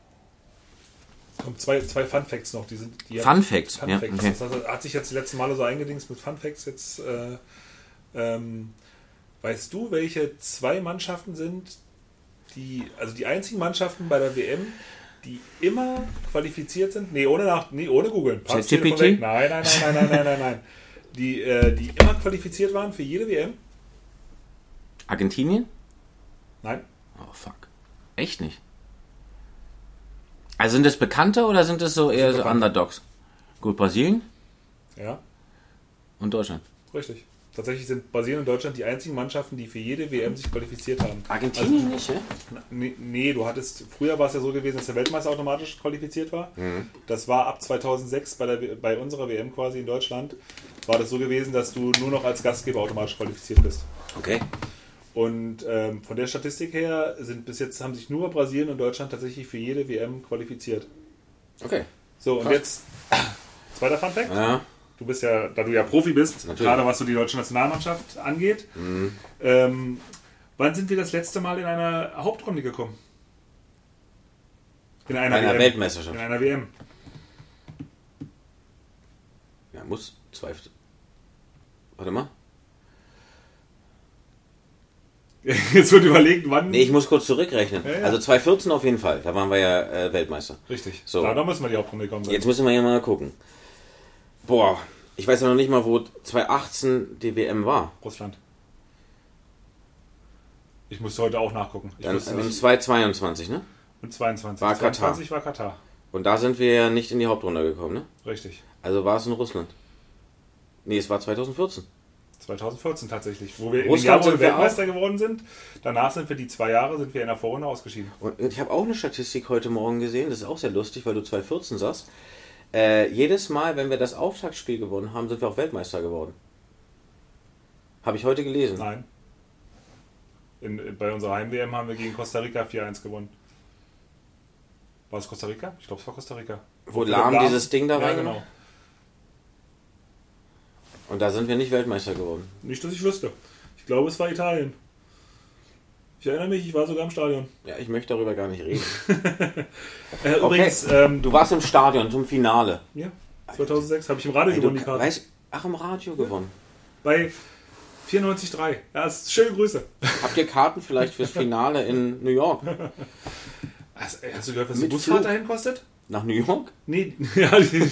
Komm, zwei, zwei Fun Facts noch. Die sind, die Fun Facts, Fun ja, Facts. okay. Das hat, hat sich jetzt die letzten Male so eingedingst mit Fun Facts. Jetzt, äh, ähm, weißt du, welche zwei Mannschaften sind, die, also die einzigen Mannschaften bei der W M, die immer qualifiziert sind? Nee, ohne nach, nee, ohne googeln. Park's Telefon ChatGPT? weg. Nein, nein, nein, nein, nein, nein, nein, nein. Die, äh, die immer qualifiziert waren für jede W M? Argentinien? Nein. Oh, fuck. Echt nicht. Also sind das Bekannte oder sind das so eher so Bekannte. Underdogs? Gut, Brasilien Ja, und Deutschland. richtig. Tatsächlich sind Brasilien und Deutschland die einzigen Mannschaften, die für jede W M sich qualifiziert haben. Argentinien nicht, ja? Nee, nee, du hattest, früher war es ja so gewesen, dass der Weltmeister automatisch qualifiziert war. Mhm. Das war ab zweitausendsechs bei, der, bei unserer W M quasi in Deutschland, war das so gewesen, dass du nur noch als Gastgeber automatisch qualifiziert bist. Okay. Und ähm, von der Statistik her sind bis jetzt haben sich nur Brasilien und Deutschland tatsächlich für jede W M qualifiziert. Okay. So, und Krass. jetzt zweiter Fun Fact. Ja. Du bist ja, da du ja Profi bist, Natürlich. gerade was so die deutsche Nationalmannschaft angeht. Mhm. Ähm, wann sind wir das letzte Mal in einer Hauptrunde gekommen? In einer, Einer W M. Weltmeisterschaft. In einer W M. Ja, muss. Zwei. Warte mal. Jetzt wird überlegt, wann. Nee, ich muss kurz zurückrechnen. Ja, ja. Also zweitausendvierzehn auf jeden Fall. Da waren wir ja äh, Weltmeister. Richtig. So. Da, da müssen wir die Hauptrunde kommen. Jetzt müssen wir ja mal gucken. Boah, ich weiß ja noch nicht mal, wo zweitausendachtzehn die W M war. Russland. Ich musste heute auch nachgucken. Ich Dann wusste und nicht. zweitausendzweiundzwanzig, ne? Und zweiundzwanzig. War Katar. zweiundzwanzig war Katar. Und da sind wir ja nicht in die Hauptrunde gekommen, ne? Richtig. Also war es in Russland. Nee, es war zweitausendvierzehn. zweitausendvierzehn tatsächlich. Wo wir in dem Russland Jahr, wo wir sind wir Weltmeister geworden sind. Danach sind wir die zwei Jahre, sind wir in der Vorrunde ausgeschieden. Und ich habe auch eine Statistik heute Morgen gesehen, das ist auch sehr lustig, weil du zweitausendvierzehn sagst. Äh, jedes Mal, wenn wir das Auftaktspiel gewonnen haben, sind wir auch Weltmeister geworden. Habe ich heute gelesen. Nein. In, bei unserer Heim-W M haben wir gegen Costa Rica vier eins gewonnen. War es Costa Rica? Ich glaube, es war Costa Rica. Wo Lahm dieses Ding da Ja, reingemacht? genau. Und da sind wir nicht Weltmeister geworden. Nicht, dass ich wüsste. Ich glaube, es war Italien. Ich erinnere mich, ich war sogar im Stadion. Ja, ich möchte darüber gar nicht reden. Äh, übrigens, ähm, Du warst im Stadion zum Finale. ja, zweitausendsechs habe ich im Radio Ey, gewonnen, du, die Karte. weißt, ach, im Radio gewonnen. Bei vierundneunzig Komma drei. Ja, das ist schöne Grüße. Habt ihr Karten vielleicht fürs Finale in New York? Hast, ey, hast du gehört, was die Mit Busfahrt Flug. dahin kostet? Nach New York? Nee, ja, die,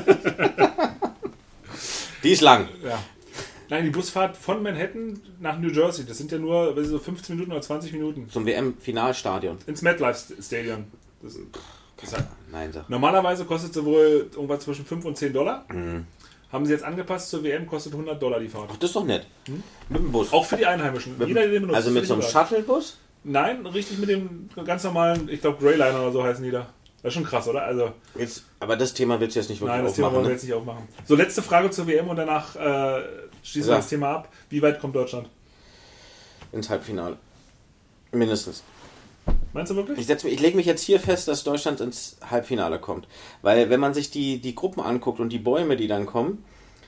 Die ist lang. ja. Nein, die Busfahrt von Manhattan nach New Jersey, das sind ja nur weiß ich, so fünfzehn Minuten oder zwanzig Minuten. Zum W M-Finalstadion. Ins MetLife Stadion. Das ist, das halt, Nein, sag. normalerweise kostet sie wohl irgendwas zwischen fünf und zehn Dollar. Mhm. Haben sie jetzt angepasst zur W M, kostet hundert Dollar die Fahrt. Ach, das ist doch nett. Hm? Mit dem Bus. Auch für die Einheimischen. Mit, Jeder, der den benutzt. also mit so einem Shuttlebus? Nein, richtig mit dem ganz normalen, ich glaube Greyliner oder so heißen die da. Das ist schon krass, oder? Also, Jetzt, aber das Thema willst du jetzt nicht wirklich nein, das aufmachen, Thema wollen wir ne? jetzt nicht aufmachen. So, letzte Frage zur W M und danach äh, schließen wir Ja. das Thema ab. Wie weit kommt Deutschland? Ins Halbfinale. Mindestens. Meinst du wirklich? Ich, setz mich- ich lege mich jetzt hier fest, dass Deutschland ins Halbfinale kommt. Weil wenn man sich die, die Gruppen anguckt und die Bäume, die dann kommen,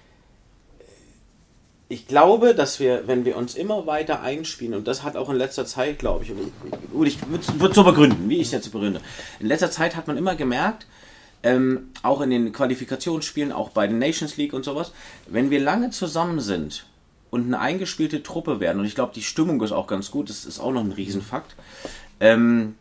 ich glaube, dass wir, wenn wir uns immer weiter einspielen, und das hat auch in letzter Zeit, glaube ich, und ich, ich würde es so begründen, wie ich es jetzt begründe. In letzter Zeit hat man immer gemerkt, ähm, auch in den Qualifikationsspielen, auch bei den Nations League und sowas, wenn wir lange zusammen sind und eine eingespielte Truppe werden, und ich glaube, die Stimmung ist auch ganz gut, das ist auch noch ein Riesenfakt, ähm,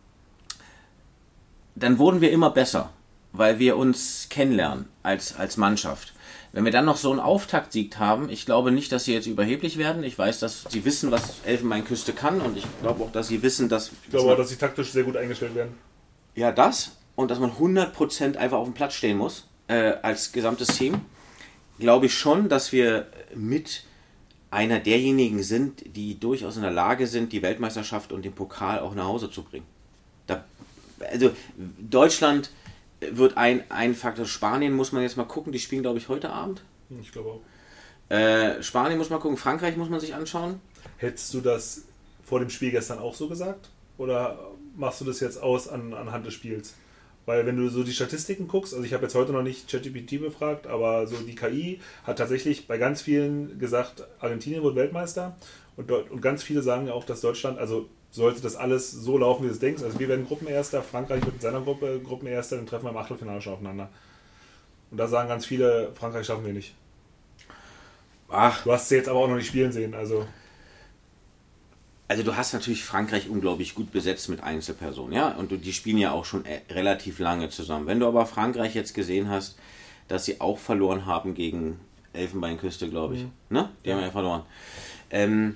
dann wurden wir immer besser, weil wir uns kennenlernen als, als Mannschaft. Wenn wir dann noch so einen Auftaktsieg haben, ich glaube nicht, dass sie jetzt überheblich werden. Ich weiß, dass sie wissen, was Elfenbeinküste kann, und ich glaube auch, dass sie wissen, dass... Ich glaube auch, dass sie taktisch sehr gut eingestellt werden. Ja, das und dass man hundert Prozent einfach auf dem Platz stehen muss, äh, als gesamtes Team, glaube ich schon, dass wir mit einer derjenigen sind, die durchaus in der Lage sind, die Weltmeisterschaft und den Pokal auch nach Hause zu bringen. Da, also Deutschland wird ein, ein Faktor. Spanien muss man jetzt mal gucken, die spielen, glaube ich, heute Abend. Ich glaube auch. Äh, Spanien muss man gucken, Frankreich muss man sich anschauen. Hättest du das vor dem Spiel gestern auch so gesagt? Oder machst du das jetzt aus an, anhand des Spiels? Weil wenn du so die Statistiken guckst, also ich habe jetzt heute noch nicht ChatGPT befragt, aber so die K I hat tatsächlich bei ganz vielen gesagt, Argentinien wird Weltmeister, und, dort, und ganz viele sagen ja auch, dass Deutschland, also sollte das alles so laufen, wie du es denkst, also wir werden Gruppenerster, Frankreich wird in seiner Gruppe Gruppenerster, dann treffen wir im Achtelfinale schon aufeinander. Und da sagen ganz viele, Frankreich schaffen wir nicht. Ach, Du hast sie jetzt aber auch noch nicht spielen sehen, also... also du hast natürlich Frankreich unglaublich gut besetzt mit Einzelpersonen, ja, und du, die spielen ja auch schon äh, relativ lange zusammen. Wenn du aber Frankreich jetzt gesehen hast, dass sie auch verloren haben gegen Elfenbeinküste, glaube ich, Mhm. ne? Die haben ja verloren. Ähm,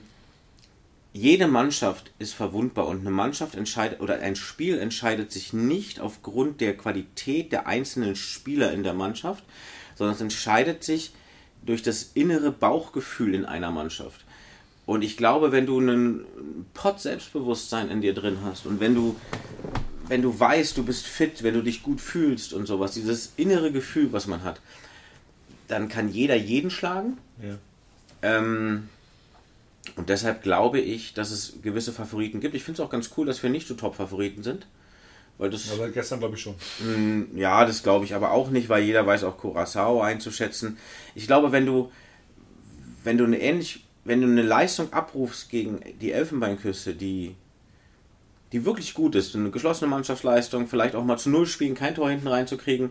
jede Mannschaft ist verwundbar, und eine Mannschaft entscheidet, oder ein Spiel entscheidet sich nicht aufgrund der Qualität der einzelnen Spieler in der Mannschaft, sondern es entscheidet sich durch das innere Bauchgefühl in einer Mannschaft. Und ich glaube, wenn du einen Pott Selbstbewusstsein in dir drin hast und wenn du, wenn du weißt, du bist fit, wenn du dich gut fühlst und sowas, dieses innere Gefühl, was man hat, dann kann jeder jeden schlagen. Ja. Ähm, und deshalb glaube ich, dass es gewisse Favoriten gibt. Ich finde es auch ganz cool, dass wir nicht so Top-Favoriten sind. Weil das, Aber gestern glaube ich schon. mh, ja, das glaube ich aber auch nicht, weil jeder weiß auch Curaçao einzuschätzen. Ich glaube, wenn du, wenn du eine ähnlich, wenn du eine Leistung abrufst gegen die Elfenbeinküste, die, die wirklich gut ist, eine geschlossene Mannschaftsleistung, vielleicht auch mal zu Null spielen, kein Tor hinten reinzukriegen,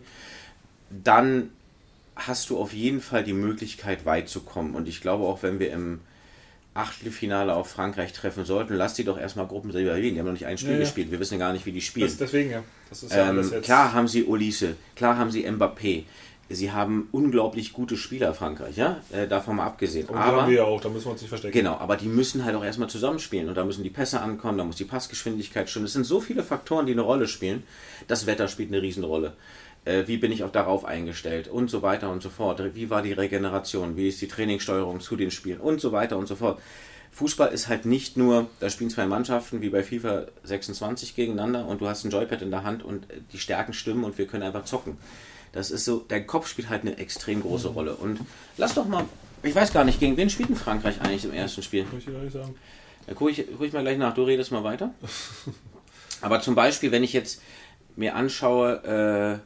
dann hast du auf jeden Fall die Möglichkeit, weit zu kommen. Und ich glaube auch, wenn wir im Achtelfinale auf Frankreich treffen sollten, lass die doch erstmal Gruppensilber wählen. Die haben noch nicht ein Spiel Ja, ja. gespielt. Wir wissen gar nicht, wie die spielen. Das, deswegen ja. Das ist ja alles Ähm, jetzt. klar haben sie Olise, klar haben sie Mbappé. Sie haben unglaublich gute Spieler, Frankreich, ja? Äh, davon mal abgesehen. Und die aber haben wir ja auch, da müssen wir uns nicht verstecken. Genau, aber die müssen halt auch erstmal zusammenspielen, und da müssen die Pässe ankommen, da muss die Passgeschwindigkeit stimmen. Es sind so viele Faktoren, die eine Rolle spielen. Das Wetter spielt eine Riesenrolle. Äh, wie bin ich auch darauf eingestellt und so weiter und so fort. Wie war die Regeneration, wie ist die Trainingssteuerung zu den Spielen und so weiter und so fort. Fußball ist halt nicht nur, da spielen zwei Mannschaften wie bei FIFA sechsundzwanzig gegeneinander und du hast ein Joypad in der Hand und die Stärken stimmen und wir können einfach zocken. Das ist so, dein Kopf spielt halt eine extrem große Rolle. Und lass doch mal, ich weiß gar nicht, gegen wen spielt denn Frankreich eigentlich im ersten Spiel? Kann ich dir gar nicht sagen. Da gucke ich, guck ich mal gleich nach, du redest mal weiter. Aber zum Beispiel, wenn ich jetzt mir anschaue,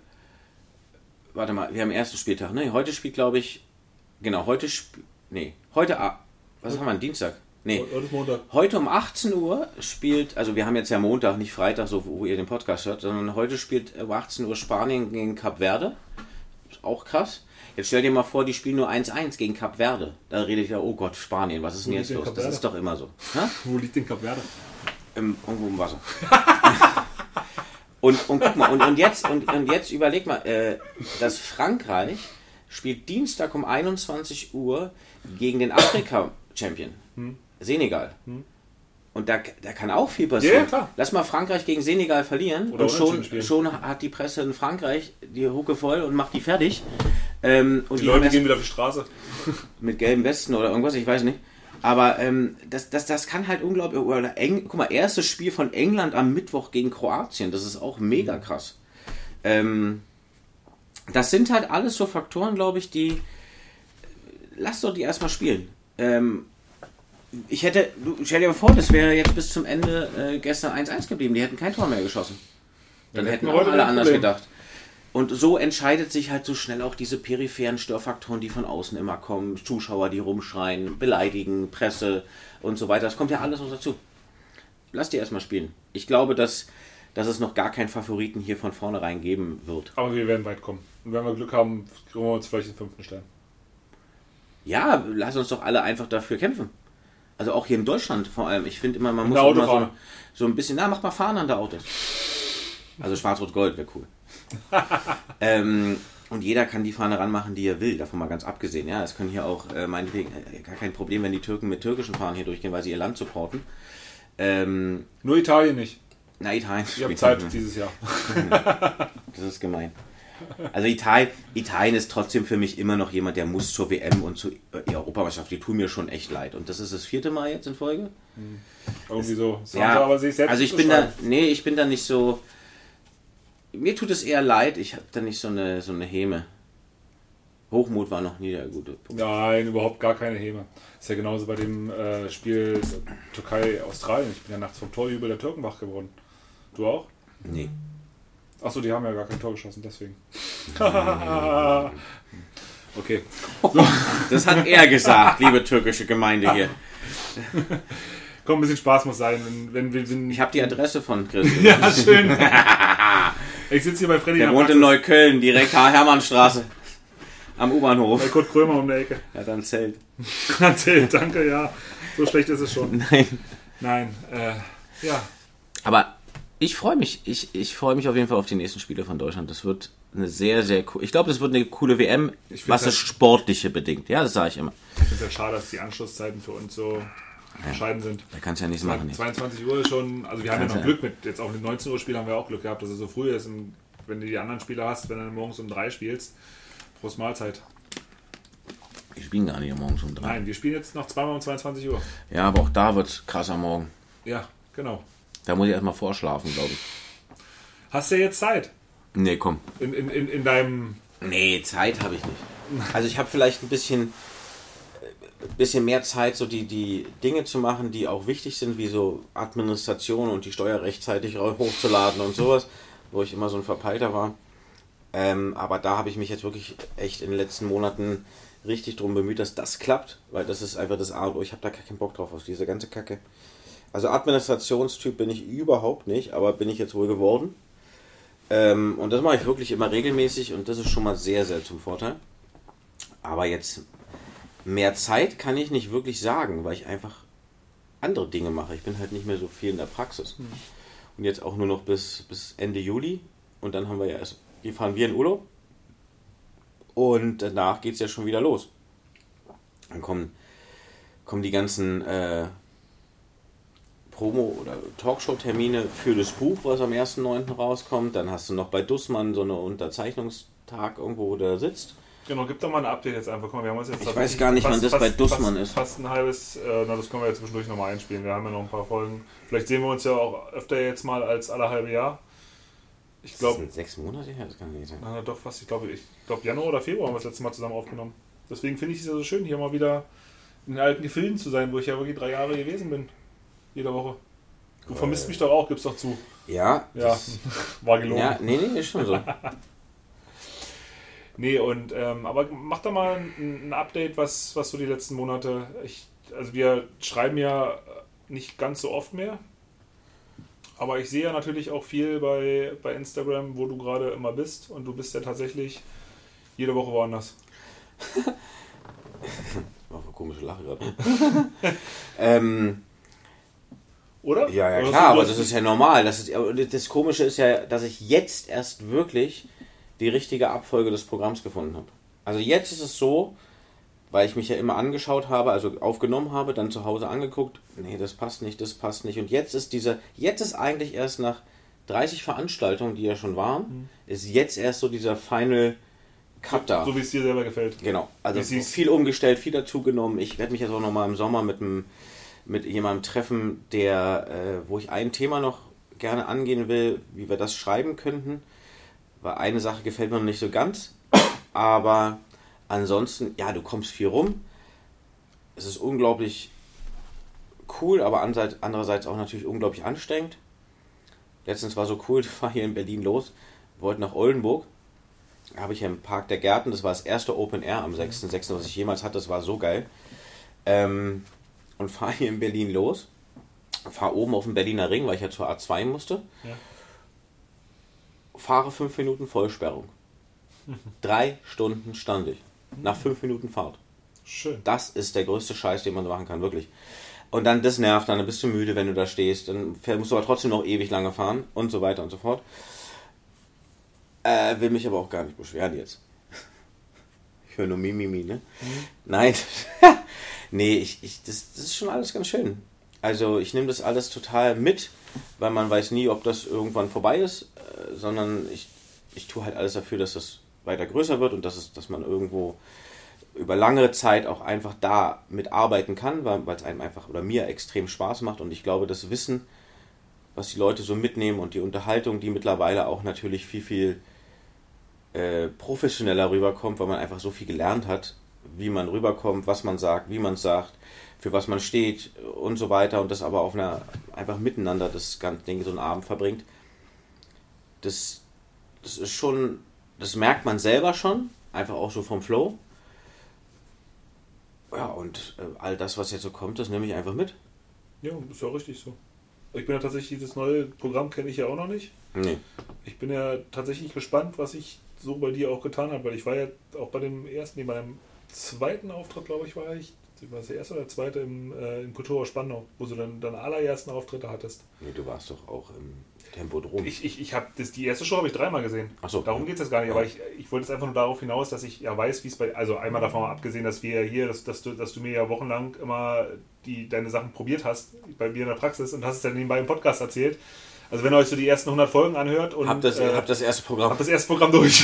äh, warte mal, wir haben den ersten Spieltag, ne? Heute spielt, glaube ich, genau, heute, sp- nee, heute, ah, was haben wir, Dienstag? Nee, Heute ist Montag. heute um achtzehn Uhr spielt, also wir haben jetzt ja Montag, nicht Freitag, so wo ihr den Podcast hört, sondern heute spielt um achtzehn Uhr Spanien gegen Kap Verde. Ist auch krass. Jetzt stell dir mal vor, die spielen nur eins eins gegen Kap Verde. Da redet ja, oh Gott, Spanien, was ist denn Wo jetzt liegt denn los? Kap Das Verde? ist doch immer so. Hä? Wo liegt denn Kap Verde? Im, irgendwo im Wasser. Und, und guck mal, und, und, jetzt, und, und jetzt überleg mal, äh, dass Frankreich spielt Dienstag um einundzwanzig Uhr gegen den Afrika-Champion, hm. Senegal. Hm. Und da, da kann auch viel passieren. Ja, klar. Lass mal Frankreich gegen Senegal verlieren Oder und schon, schon hat die Presse in Frankreich die Hucke voll und macht die fertig. Ähm, und die, die Leute gehen wieder auf die Straße. Mit gelben Westen oder irgendwas, ich weiß nicht. Aber ähm, das, das, das kann halt unglaublich... Oder Eng, guck mal, erstes Spiel von England am Mittwoch gegen Kroatien. Das ist auch mega krass. Ähm, das sind halt alles so Faktoren, glaube ich, die... Lass doch die erstmal spielen. Ähm, ich hätte... Du, stell dir mal vor, das wäre jetzt bis zum Ende äh, gestern eins eins geblieben. Die hätten kein Tor mehr geschossen. Dann ja, hätten auch alle anders Problem. gedacht. Und so entscheidet sich halt so schnell auch diese peripheren Störfaktoren, die von außen immer kommen. Zuschauer, die rumschreien, beleidigen, Presse und so weiter. Das kommt ja alles noch dazu. Lass die erstmal spielen. Ich glaube, dass, dass es noch gar keinen Favoriten hier von vornherein geben wird. Aber wir werden weit kommen. Und wenn wir Glück haben, kriegen wir uns vielleicht den fünften Stern. Ja, lass uns doch alle einfach dafür kämpfen. Also auch hier in Deutschland vor allem. Ich finde immer, man muss immer so, so ein bisschen... Na, mach mal fahren an der Autos. Also Schwarz-Rot-Gold wäre cool. ähm, und jeder kann die Fahne ranmachen, die er will, davon mal ganz abgesehen. Ja, es können hier auch, äh, meinetwegen, äh, gar kein Problem, wenn die Türken mit türkischen Fahnen hier durchgehen, weil sie ihr Land supporten. Ähm, Nur Italien nicht. Na, Italien. Ich habe Zeit dieses Jahr. Das ist gemein. Also Italien, Italien ist trotzdem für mich immer noch jemand, der muss zur W M und zur Europameisterschaft. Die tun mir schon echt leid. Und das ist das vierte Mal jetzt in Folge. Hm. Irgendwie so. Das ja, aber sich selbst also ich bin da, nee, ich bin da nicht so... Mir tut es eher leid, ich habe da nicht so eine, so eine Häme. Hochmut war noch nie der gute Punkt. Nein, überhaupt gar keine Häme. Ist ja genauso bei dem äh, Spiel Türkei-Australien. Ich bin ja nachts vom Torjubel der Türken wach geworden. Du auch? Nee. Achso, die haben ja gar kein Tor geschossen, deswegen. Okay. Das hat er gesagt, liebe türkische Gemeinde hier. Komm, ein bisschen Spaß muss sein. Wenn, wenn, wenn, wenn ich habe die Adresse von Chris. Ja, schön. Ich sitze hier bei Freddy. Der wohnt in Neukölln, direkt Hermannstraße. Am U-Bahnhof. Bei Kurt Krömer um der Ecke. Ja, dann Zelt. Dann Zelt, danke, ja. So schlecht ist es schon. Nein. Nein, äh, ja. Aber ich freue mich. Ich, ich freue mich auf jeden Fall auf die nächsten Spiele von Deutschland. Das wird eine sehr, sehr cool. Ich glaube, das wird eine coole W M, was das Sportliche bedingt. Ja, das sage ich immer. Ich finde es ja schade, dass die Anschlusszeiten für uns so entscheidend sind. Da kannst du ja nichts machen. Nicht. zweiundzwanzig Uhr ist schon, also wir haben ja noch Glück mit, jetzt auch mit neunzehn Uhr Spiel haben wir auch Glück gehabt, dass es so früh ist. Und wenn du die anderen Spiele hast, wenn du morgens um drei spielst, Prost Mahlzeit. Wir spielen gar nicht morgens um drei. Nein, wir spielen jetzt noch zweimal um zweiundzwanzig Uhr. Ja, aber auch da wird es krasser morgen. Ja, genau. Da muss ich erstmal vorschlafen, glaube ich. Hast du jetzt Zeit? Nee, komm. In, in, in, in deinem... Nee, Zeit habe ich nicht. Also ich habe vielleicht ein bisschen... bisschen mehr Zeit, so die, die Dinge zu machen, die auch wichtig sind, wie so Administration und die Steuer rechtzeitig hochzuladen und sowas, wo ich immer so ein Verpeilter war. Ähm, aber da habe ich mich jetzt wirklich echt in den letzten Monaten richtig drum bemüht, dass das klappt, weil das ist einfach das A und O. Ich habe da gar keinen Bock drauf, auf diese ganze Kacke. Also Administrationstyp bin ich überhaupt nicht, aber bin ich jetzt wohl geworden. Ähm, und das mache ich wirklich immer regelmäßig und das ist schon mal sehr, sehr zum Vorteil. Aber jetzt mehr Zeit kann ich nicht wirklich sagen, weil ich einfach andere Dinge mache. Ich bin halt nicht mehr so viel in der Praxis. Mhm. Und jetzt auch nur noch bis, bis Ende Juli. Und dann haben wir ja erst, hier fahren wir in Urlaub. Und danach geht es ja schon wieder los. Dann kommen, kommen die ganzen äh, Promo- oder Talkshow-Termine für das Buch, was am ersten neunten rauskommt. Dann hast du noch bei Dussmann so einen Unterzeichnungstag irgendwo, wo der sitzt. Genau, gib doch mal ein Update jetzt einfach. Guck mal, wir haben uns jetzt ich weiß gar nicht, wann das fast, bei Dussmann fast, ist. Fast ein halbes, äh, na, das können wir jetzt zwischendurch nochmal einspielen. Wir haben ja noch ein paar Folgen. Vielleicht sehen wir uns ja auch öfter jetzt mal als alle halbe Jahr. Ich glaube. Das sind sechs Monate her, das kann nicht sein. Na, doch fast. Ich glaube, ich glaube Januar oder Februar haben wir das letzte Mal zusammen aufgenommen. Deswegen finde ich es ja so schön, hier mal wieder in den alten Gefilden zu sein, wo ich ja wirklich drei Jahre gewesen bin. Jede Woche. Du vermisst mich doch auch, gib's doch zu. Ja. Ja, war gelogen. Ja, nee, nee, ist schon so. Nee, und ähm, aber mach doch mal ein, ein Update, was, was so die letzten Monate. Ich, also wir schreiben ja nicht ganz so oft mehr. Aber ich sehe ja natürlich auch viel bei, bei Instagram, wo du gerade immer bist. Und du bist ja tatsächlich jede Woche woanders. War eine komische Lache gerade. ähm, Oder? Ja, ja, Oder klar, du aber hast- das ist ja normal. Das, ist, das Komische ist ja, dass ich jetzt erst wirklich die richtige Abfolge des Programms gefunden habe. Also jetzt ist es so, weil ich mich ja immer angeschaut habe, also aufgenommen habe, dann zu Hause angeguckt, nee, das passt nicht, das passt nicht. Und jetzt ist dieser, jetzt ist eigentlich erst nach dreißig Veranstaltungen, die ja schon waren, mhm. ist jetzt erst so dieser Final Cut da. So wie es dir selber gefällt. Genau, also Wie viel umgestellt, viel dazugenommen. Ich werde mich jetzt auch nochmal im Sommer mit einem mit jemandem treffen, der, äh, wo ich ein Thema noch gerne angehen will, wie wir das schreiben könnten. Weil eine Sache gefällt mir noch nicht so ganz, aber ansonsten, ja, du kommst viel rum. Es ist unglaublich cool, aber andererseits auch natürlich unglaublich anstrengend. Letztens war so cool, ich war hier in Berlin los, wollte nach Oldenburg. Da habe ich ja im Park der Gärten, das war das erste Open Air am sechster sechster, was ich jemals hatte, das war so geil. Ähm, und fahre hier in Berlin los. Fahre oben auf dem Berliner Ring, weil ich ja zur A zwei musste. Ja. Fahre fünf Minuten Vollsperrung. Drei Stunden stand ich. Nach fünf Minuten Fahrt. Schön. Das ist der größte Scheiß, den man machen kann, wirklich. Und dann, das nervt, dann bist du müde, wenn du da stehst. Dann musst du aber trotzdem noch ewig lange fahren und so weiter und so fort. Äh, will mich aber auch gar nicht beschweren jetzt. Ich höre nur Mimimi, ne? Mhm. Nein. Nee, ich, ich, das, das ist schon alles ganz schön. Also ich nehme das alles total mit, weil man weiß nie, ob das irgendwann vorbei ist, äh, sondern ich, ich tue halt alles dafür, dass das weiter größer wird und dass, es, dass man irgendwo über langere Zeit auch einfach da mitarbeiten kann, weil es einem einfach oder mir extrem Spaß macht. Und ich glaube, das Wissen, was die Leute so mitnehmen und die Unterhaltung, die mittlerweile auch natürlich viel, viel äh, professioneller rüberkommt, weil man einfach so viel gelernt hat, wie man rüberkommt, was man sagt, wie man es sagt, für was man steht und so weiter und das aber auf einer, einfach miteinander das ganze Ding so einen Abend verbringt. Das, das ist schon, das merkt man selber schon, einfach auch so vom Flow. Ja, und äh, all das, was jetzt so kommt, das nehme ich einfach mit. Ja, ist ja richtig so. Ich bin ja tatsächlich, das neue Programm kenne ich ja auch noch nicht. Nee. Ich bin ja tatsächlich gespannt, was ich so bei dir auch getan habe, weil ich war ja auch bei dem ersten, nee, bei dem zweiten Auftritt, glaube ich, war ich, war das der erste oder der zweite im, äh, im Kulturhaus Spandau, wo du dann deine allerersten Auftritte hattest. Nee, du warst doch auch im Tempodrom. Ich, ich, ich habe die erste Show habe ich dreimal gesehen. Ach so. Darum geht es jetzt gar nicht, ja. aber ich, ich wollte jetzt einfach nur darauf hinaus, dass ich ja weiß, wie es bei, also einmal davon mal abgesehen, dass wir hier, dass, dass, du, dass du mir ja wochenlang immer die, deine Sachen probiert hast, bei mir in der Praxis und hast es dann nebenbei im Podcast erzählt. Also wenn ihr euch so die ersten hundert Folgen anhört und Hab das, äh, hab das erste Programm. Hab das erste Programm durch.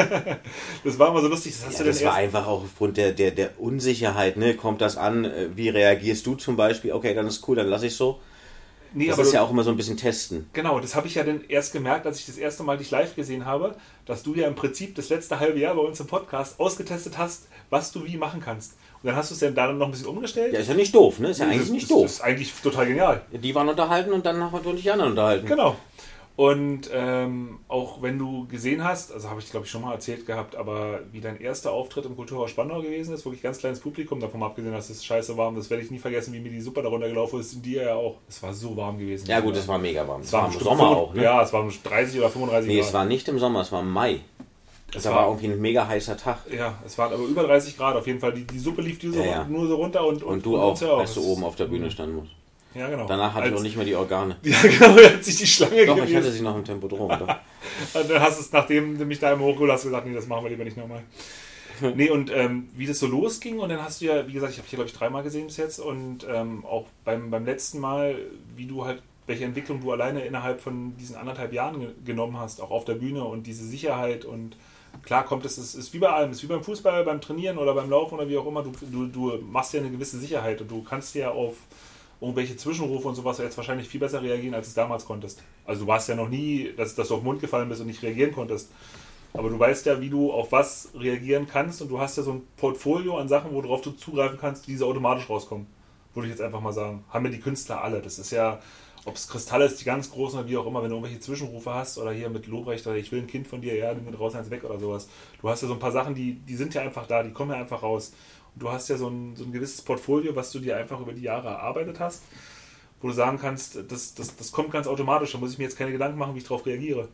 Das war immer so lustig. Das, hast ja, du das denn war erst einfach auch aufgrund der, der, der Unsicherheit, ne? Kommt das an? Wie reagierst du zum Beispiel? Okay, dann ist cool, dann lasse ich so. Nee, das aber ist du, ja auch immer so ein bisschen testen. Genau, das habe ich ja dann erst gemerkt, als ich das erste Mal dich live gesehen habe, dass du ja im Prinzip das letzte halbe Jahr bei uns im Podcast ausgetestet hast, was du wie machen kannst. Und dann hast du es dann da noch ein bisschen umgestellt. Ja, ist ja nicht doof, ne? Ist ja Nee, eigentlich das, nicht das, doof. Das ist eigentlich total genial. Die waren unterhalten und dann haben wir die anderen unterhalten. Genau. Und ähm, auch wenn du gesehen hast, also habe ich glaube ich schon mal erzählt gehabt, aber wie dein erster Auftritt im Kulturhaus Spandau gewesen ist, wirklich ganz kleines Publikum, davon mal abgesehen, dass es scheiße warm, das werde ich nie vergessen, wie mir die Suppe darunter gelaufen ist, in dir ja auch. Es war so warm gewesen. Ja gut, es war mega warm. Es Es war war im bestimmt Sommer fünf- auch, ne? Ja, es waren dreißig oder fünfunddreißig Nee, Grad. es war nicht im Sommer, es war im Mai. Es da war- war irgendwie ein mega heißer Tag. Ja, es waren aber über dreißig Grad auf jeden Fall. Die, die Suppe lief dir so, Ja, ja. nur so runter und, Und du und auch, uns ja als du Es- oben auf der Bühne standen musst. Ja, genau. Danach hatte ich Als- auch nicht mehr die Organe. Ja, genau, er hat sich die Schlange Doch, ich gewesen. hatte sie noch im Tempodrom. Doch. Und dann hast du es, nachdem du mich da immer hochgeholt hast, gesagt, nee, das machen wir lieber nicht nochmal. Nee, und ähm, wie das so losging, und dann hast du ja, wie gesagt, ich habe dich, glaube ich, dreimal gesehen bis jetzt, und ähm, auch beim, beim letzten Mal, wie du halt, welche Entwicklung du alleine innerhalb von diesen anderthalb Jahren ge- genommen hast, auch auf der Bühne, und diese Sicherheit, und klar kommt es, es ist wie bei allem, es ist wie beim Fußball, beim Trainieren oder beim Laufen oder wie auch immer, du, du, du machst ja eine gewisse Sicherheit und du kannst ja auf irgendwelche Zwischenrufe und sowas jetzt wahrscheinlich viel besser reagieren, als du es damals konntest. Also du warst ja noch nie, dass, dass du auf den Mund gefallen bist und nicht reagieren konntest. Aber du weißt ja, wie du auf was reagieren kannst, und du hast ja so ein Portfolio an Sachen, worauf du zugreifen kannst, die diese automatisch rauskommen. Würde ich jetzt einfach mal sagen. Haben ja die Künstler alle. Das ist ja, ob es Kristall ist, die ganz großen oder wie auch immer, wenn du irgendwelche Zwischenrufe hast oder hier mit Lobrecht oder ich will ein Kind von dir, ja, nimm mit raus, eins weg oder sowas. Du hast ja so ein paar Sachen, die, die sind ja einfach da, die kommen ja einfach raus. Und du hast ja so ein, so ein gewisses Portfolio, was du dir einfach über die Jahre erarbeitet hast, wo du sagen kannst, das, das, das kommt ganz automatisch, da muss ich mir jetzt keine Gedanken machen, wie ich darauf reagiere.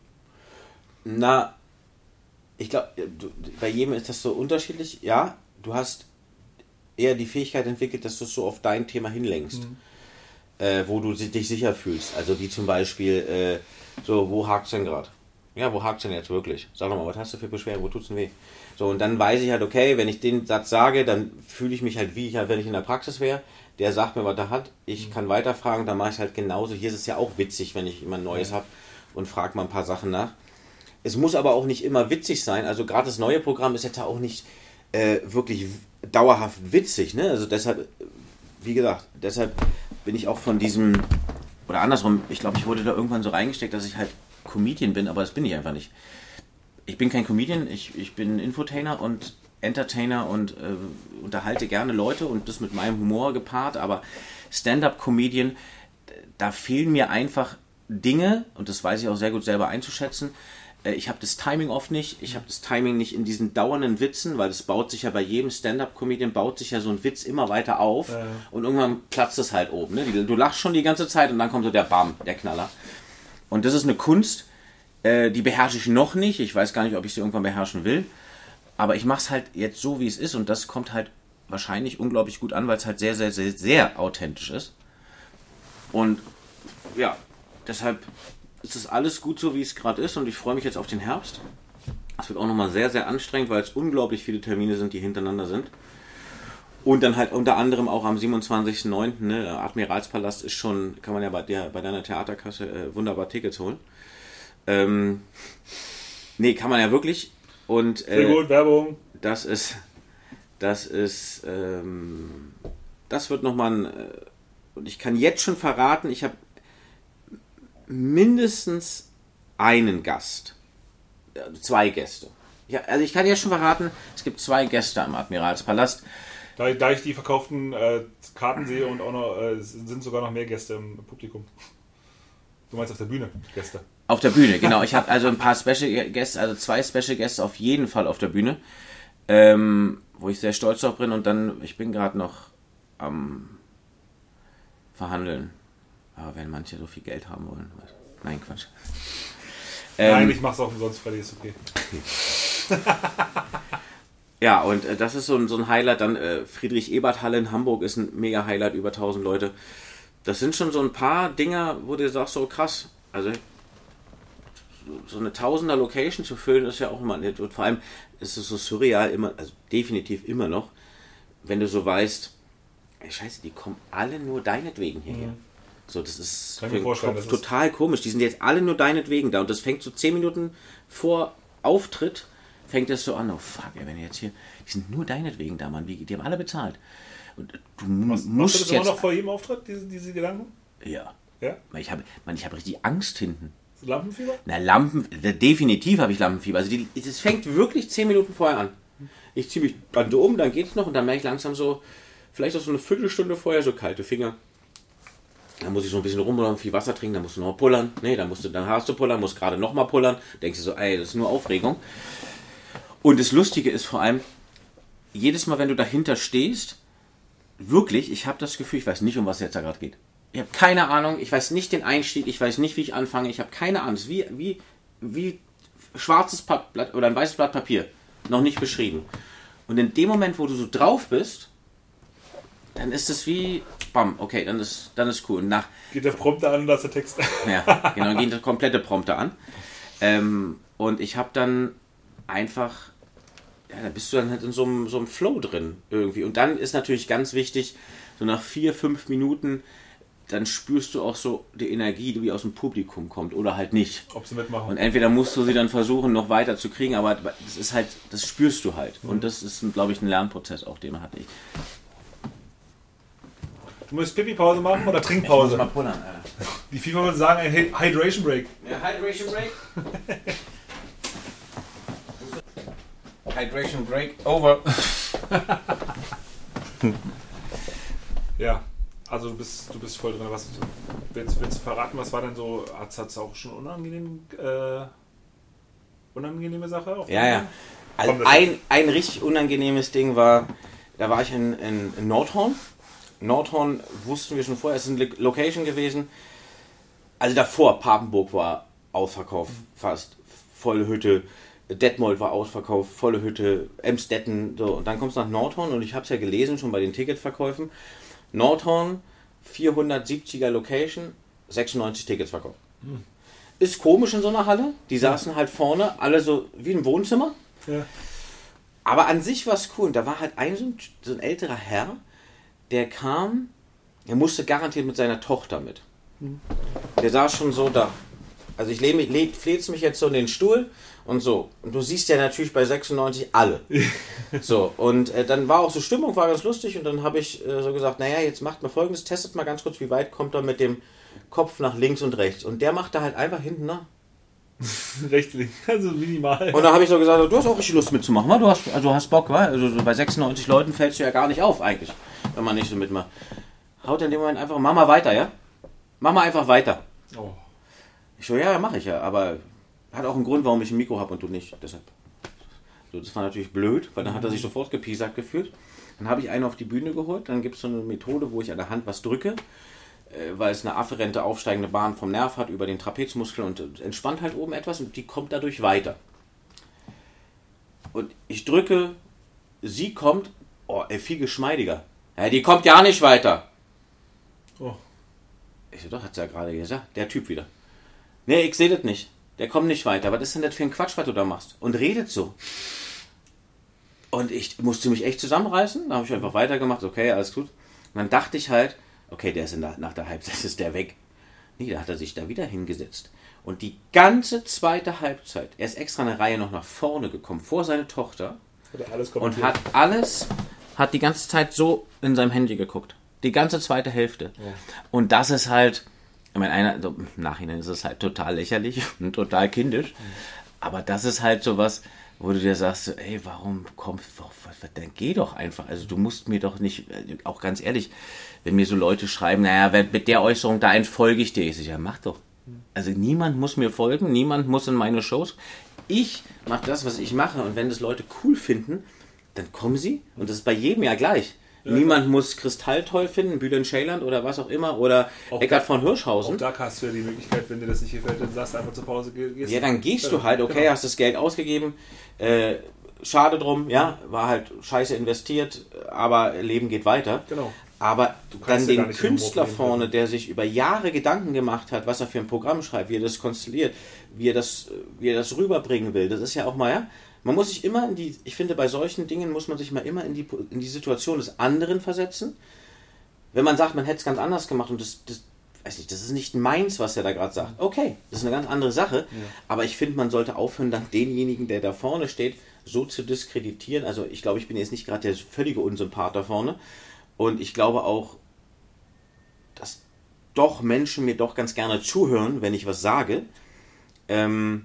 Na, ich glaube, bei jedem ist das so unterschiedlich. Ja, du hast eher die Fähigkeit entwickelt, dass du es so auf dein Thema hinlenkst. Mhm. äh, wo du dich sicher fühlst. Also die zum Beispiel, äh, so, wo hakt's denn gerade? Ja, wo hakt's denn jetzt wirklich? Sag doch mal, was hast du für Beschwerden, wo tut's denn weh? So, und dann weiß ich halt, okay, wenn ich den Satz sage, dann fühle ich mich halt wie ich halt, wenn ich in der Praxis wäre. Der sagt mir, was er hat. Ich kann weiterfragen, dann mache ich es halt genauso. Hier ist es ja auch witzig, wenn ich immer ein Neues habe und frage mal ein paar Sachen nach. Es muss aber auch nicht immer witzig sein. Also gerade das neue Programm ist jetzt auch nicht äh, wirklich dauerhaft witzig. Ne? Also deshalb, wie gesagt, deshalb bin ich auch von diesem, oder andersrum, ich glaube, ich wurde da irgendwann so reingesteckt, dass ich halt Comedian bin, aber das bin ich einfach nicht. Ich bin kein Comedian, ich, ich bin Infotainer und Entertainer und äh, unterhalte gerne Leute und das mit meinem Humor gepaart, aber Stand-up-Comedian, da fehlen mir einfach Dinge, und das weiß ich auch sehr gut selber einzuschätzen. Äh, ich habe das Timing oft nicht, ich habe das Timing nicht in diesen dauernden Witzen, weil das baut sich ja bei jedem Stand-up-Comedian, baut sich ja so ein Witz immer weiter auf ja. und irgendwann platzt es halt oben. Ne? Du lachst schon die ganze Zeit und dann kommt so der Bam, der Knaller. Und das ist eine Kunst, äh, die beherrsche ich noch nicht, ich weiß gar nicht, ob ich sie irgendwann beherrschen will. Aber ich mache es halt jetzt so, wie es ist und das kommt halt wahrscheinlich unglaublich gut an, weil es halt sehr, sehr, sehr, sehr authentisch ist. Und ja, deshalb ist es alles gut so, wie es gerade ist und ich freue mich jetzt auf den Herbst. Es wird auch nochmal sehr, sehr anstrengend, weil es unglaublich viele Termine sind, die hintereinander sind. Und dann halt unter anderem auch am siebenundzwanzigsten neunten Ne, Admiralspalast ist schon, kann man ja bei, der, bei deiner Theaterkasse äh, wunderbar Tickets holen. Ähm, nee, kann man ja wirklich. Und, äh, Sehr gut, Werbung. Das ist, das ist, ähm, das wird nochmal ein, äh, und ich kann jetzt schon verraten, ich habe mindestens einen Gast, äh, zwei Gäste. Ja, also ich kann jetzt schon verraten, es gibt zwei Gäste am Admiralspalast. Da, da ich die verkauften äh, Karten sehe und auch noch, äh, sind sogar noch mehr Gäste im Publikum. Du meinst auf der Bühne Gäste? Auf der Bühne, genau. Ich habe also ein paar Special Guests, also zwei Special Guests auf jeden Fall auf der Bühne, ähm, wo ich sehr stolz drauf bin. Und dann, ich bin gerade noch am Verhandeln. Aber wenn manche so viel Geld haben wollen. Nein, Quatsch. Ähm, Nein, ich mach's auch umsonst, Freddy, ist okay. Ja, und äh, das ist so ein, so ein Highlight. Dann äh, Friedrich-Ebert-Halle in Hamburg ist ein mega Highlight, über tausend Leute. Das sind schon so ein paar Dinger, wo du sagst, so krass. Also so eine tausender Location zu füllen, ist ja auch immer nett. Und vor allem ist es so surreal, immer, also definitiv immer noch, wenn du so weißt, ey, scheiße, die kommen alle nur deinetwegen hierher. Mhm. So, das ist Kann für den Kopf das total ist komisch. Die sind jetzt alle nur deinetwegen da. Und das fängt so zehn Minuten vor Auftritt, fängt das so an. Oh fuck, ey, wenn ihr jetzt hier, die sind nur deinetwegen da, Mann. Die, die haben alle bezahlt. Und du Was, musst du das jetzt immer noch vor jedem Auftritt, diese, diese Gedanken? Ja. Ja? Ich habe ich hab richtig Angst hinten. Lampenfieber? Na, Lampen, definitiv habe ich Lampenfieber. Also es fängt wirklich zehn Minuten vorher an. Ich ziehe mich dann um, dann geht's noch und dann merke ich langsam so, vielleicht auch so eine Viertelstunde vorher so kalte Finger. Dann muss ich so ein bisschen rumpullern, viel Wasser trinken, dann musst du noch pullern. Nee, dann musst du, dann hast du pullern, musst gerade nochmal pullern. Denkst du so, ey, das ist nur Aufregung. Und das Lustige ist vor allem, jedes Mal, wenn du dahinter stehst, wirklich, ich habe das Gefühl, ich weiß nicht, um was jetzt da gerade geht. Ich habe keine Ahnung, ich weiß nicht den Einstieg, ich weiß nicht, wie ich anfange, ich habe keine Ahnung. Es ist wie, wie, wie schwarzes Blatt oder ein weißes Blatt Papier, noch nicht beschrieben. Und in dem Moment, wo du so drauf bist, dann ist es wie, bam, okay, dann ist, dann ist cool. Und nach, geht der Prompter an und da ist der Text. Ja, genau, geht der komplette Prompter an. Ähm, und ich habe dann einfach, ja, da bist du dann halt in so einem, so einem Flow drin irgendwie. Und dann ist natürlich ganz wichtig, so nach vier, fünf Minuten, dann spürst du auch so die Energie, die aus dem Publikum kommt oder halt nicht. Ob sie mitmachen. Und entweder musst du sie dann versuchen, noch weiter zu kriegen, aber das ist halt, das spürst du halt. Mhm. Und das ist, glaube ich, ein Lernprozess auch, den man hat. Ich, Du musst Pipi-Pause machen oder Trinkpause? Ich muss mal pullern, Alter. Die FIFA würde sagen, ein Hydration Break. Ja, Hydration Break. Hydration Break over. Ja, also du bist, du bist voll drin. Was, willst, willst du verraten, was war denn so, hat es auch schon unangenehm, äh, unangenehme Sache? Auf ja, ja. Also ein, ein richtig unangenehmes Ding war, da war ich in, in, in Nordhorn. Nordhorn wussten wir schon vorher, es ist eine Location gewesen. Also davor, Papenburg war ausverkauft, fast. Volle Hütte. Detmold war ausverkauft, volle Hütte. Emstetten, so. Und dann kommst du nach Nordhorn und ich habe es ja gelesen, schon bei den Ticketverkäufen. Nordhorn vierhundertsiebziger Location, sechsundneunzig Tickets verkauft. Hm. Ist komisch in so einer Halle. Die saßen halt vorne, alle so wie im Wohnzimmer. Ja. Aber an sich war es cool. Und da war halt ein so, ein so ein älterer Herr, der kam, er musste garantiert mit seiner Tochter mit. Hm. Der saß schon so da. Also ich lebe, lebe, fläze mich jetzt so in den Stuhl und so. Und du siehst ja natürlich bei sechsundneunzig alle. So, und äh, dann war auch so Stimmung, war ganz lustig. Und dann habe ich äh, so gesagt, naja, jetzt macht mal Folgendes, testet mal ganz kurz, wie weit kommt er mit dem Kopf nach links und rechts. Und der macht da halt einfach hinten nach. Rechts, links, also minimal. Und dann habe ich so gesagt, du hast auch richtig Lust mitzumachen, wa? Du hast, also du hast Bock, wa? Also so bei sechsundneunzig Leuten fällst du ja gar nicht auf eigentlich, wenn man nicht so mitmacht. Haut in dem Moment einfach, mach mal weiter, ja? Mach mal einfach weiter. Oh. Ich so, ja, mache ich ja, aber hat auch einen Grund, warum ich ein Mikro habe und du nicht, deshalb. So, das war natürlich blöd, weil dann hat er sich sofort gepiesackt gefühlt. Dann habe ich einen auf die Bühne geholt, dann gibt es so eine Methode, wo ich an der Hand was drücke, äh, weil es eine afferente aufsteigende Bahn vom Nerv hat über den Trapezmuskel und entspannt halt oben etwas und die kommt dadurch weiter. Und ich drücke, sie kommt, oh, ey, viel geschmeidiger. Ja, die kommt ja nicht weiter. Oh. Ich so, doch, hat sie ja gerade gesagt, der Typ wieder. Nee, ich sehe das nicht. Der kommt nicht weiter. Was ist denn das für ein Quatsch, was du da machst? Und redet so. Und ich musste mich echt zusammenreißen. Da habe ich einfach weitergemacht. Okay, alles gut. Und dann dachte ich halt, okay, der ist in der, nach der Halbzeit ist der weg. Nee, da hat er sich da wieder hingesetzt. Und die ganze zweite Halbzeit, er ist extra eine Reihe noch nach vorne gekommen, vor seine Tochter. Hat er alles und hat alles, hat die ganze Zeit so in seinem Handy geguckt. Die ganze zweite Hälfte. Ja. Und das ist halt... Ich meine, einer, so, im Nachhinein ist es halt total lächerlich und total kindisch. Mhm. Aber das ist halt so was, wo du dir sagst, so, ey, warum kommst du, dann geh doch einfach. Also du musst mir doch nicht, auch ganz ehrlich, wenn mir so Leute schreiben, naja, mit der Äußerung, da entfolge ich dir. Ich sage, ja, mach doch. Also niemand muss mir folgen, niemand muss in meine Shows. Ich mache das, was ich mache. Und wenn das Leute cool finden, dann kommen sie. Und das ist bei jedem ja gleich. Ja, niemand klar. Muss Kristall toll finden, Bülent Ceylan oder was auch immer, oder auch Eckart da, von Hirschhausen. Auch da hast du ja die Möglichkeit, wenn dir das nicht gefällt, dann sagst du einfach zur Pause. Gehst ja, dann gehst ja, du halt, okay, genau. Hast das Geld ausgegeben, äh, schade drum, ja, war halt scheiße investiert, aber Leben geht weiter. Genau. Aber dann den Künstler vorne, der sich über Jahre Gedanken gemacht hat, was er für ein Programm schreibt, wie er das konstelliert, wie er das, wie er das rüberbringen will, das ist ja auch mal, ja, man muss sich immer in die, ich finde, bei solchen Dingen muss man sich mal immer in die, in die Situation des anderen versetzen. Wenn man sagt, man hätte es ganz anders gemacht und das, das, weiß nicht, das ist nicht meins, was er da gerade sagt. Okay, das ist eine ganz andere Sache. Ja. Aber ich finde, man sollte aufhören, dann denjenigen, der da vorne steht, so zu diskreditieren. Also ich glaube, ich bin jetzt nicht gerade der völlige Unsympath da vorne. Und ich glaube auch, dass doch Menschen mir doch ganz gerne zuhören, wenn ich was sage. Ähm,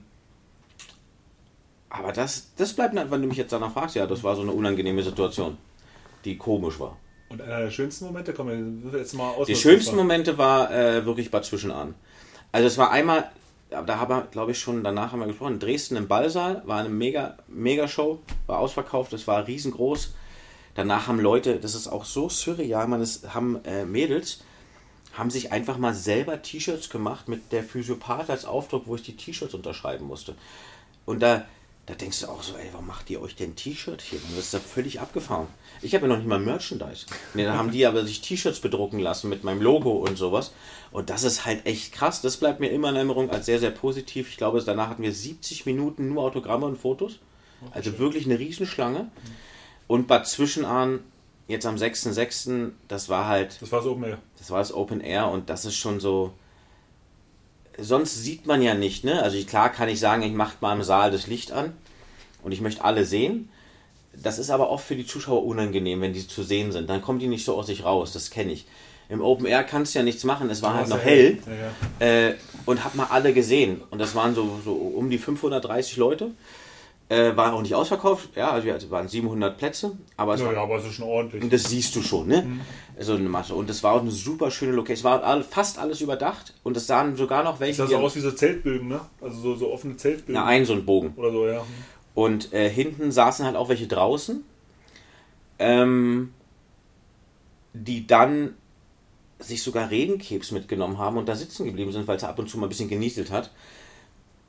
Aber das, das bleibt, wenn du mich jetzt danach fragst, ja, das war so eine unangenehme Situation, die komisch war. Und einer der schönsten Momente, komm, wir jetzt mal aus. Die schönsten Momente war äh, wirklich Bad Zwischenahn. Also es war einmal, da haben wir, glaube ich, schon danach haben wir gesprochen, in Dresden im Ballsaal, war eine mega, mega Show, war ausverkauft, es war riesengroß. Danach haben Leute, das ist auch so surreal, man, es haben äh, Mädels, haben sich einfach mal selber T-Shirts gemacht mit der Physiopath als Aufdruck, wo ich die T-Shirts unterschreiben musste. Und da Da denkst du auch so, ey, warum macht ihr euch denn T-Shirt hier? Das ist ja völlig abgefahren. Ich habe ja noch nicht mal Merchandise. Nee, da haben die aber sich T-Shirts bedrucken lassen mit meinem Logo und sowas. Und das ist halt echt krass. Das bleibt mir immer in Erinnerung als sehr, sehr positiv. Ich glaube, danach hatten wir siebzig Minuten nur Autogramme und Fotos. Also schön. Wirklich eine Riesenschlange. Und Bad Zwischenahn, jetzt am sechsten sechsten, das war halt... Das war das Open Air. Das war das Open Air und das ist schon so... Sonst sieht man ja nicht, ne? Also klar kann ich sagen, ich mache mal im Saal das Licht an und ich möchte alle sehen. Das ist aber oft für die Zuschauer unangenehm, wenn die zu sehen sind. Dann kommen die nicht so aus sich raus, das kenne ich. Im Open Air kannst du ja nichts machen, es war halt noch hell, hell. Ja, ja. Äh, und hab mal alle gesehen. Und das waren so, so um die fünfhundertdreißig Leute. Äh, war auch nicht ausverkauft, ja, also es waren siebenhundert Plätze. Aber es ja, war, ja, aber es ist schon ordentlich. Und das siehst du schon, ne? Mhm. So eine Masse. Und das war auch eine super schöne Location. Es war all, fast alles überdacht und es sahen sogar noch welche. Das sah so aus wie so Zeltbögen, ne? Also so, so offene Zeltbögen. Na, ein so ein Bogen. Oder so, ja. Und äh, hinten saßen halt auch welche draußen, ähm, die dann sich sogar Redenkrebs mitgenommen haben und da sitzen geblieben sind, weil es ab und zu mal ein bisschen genieselt hat.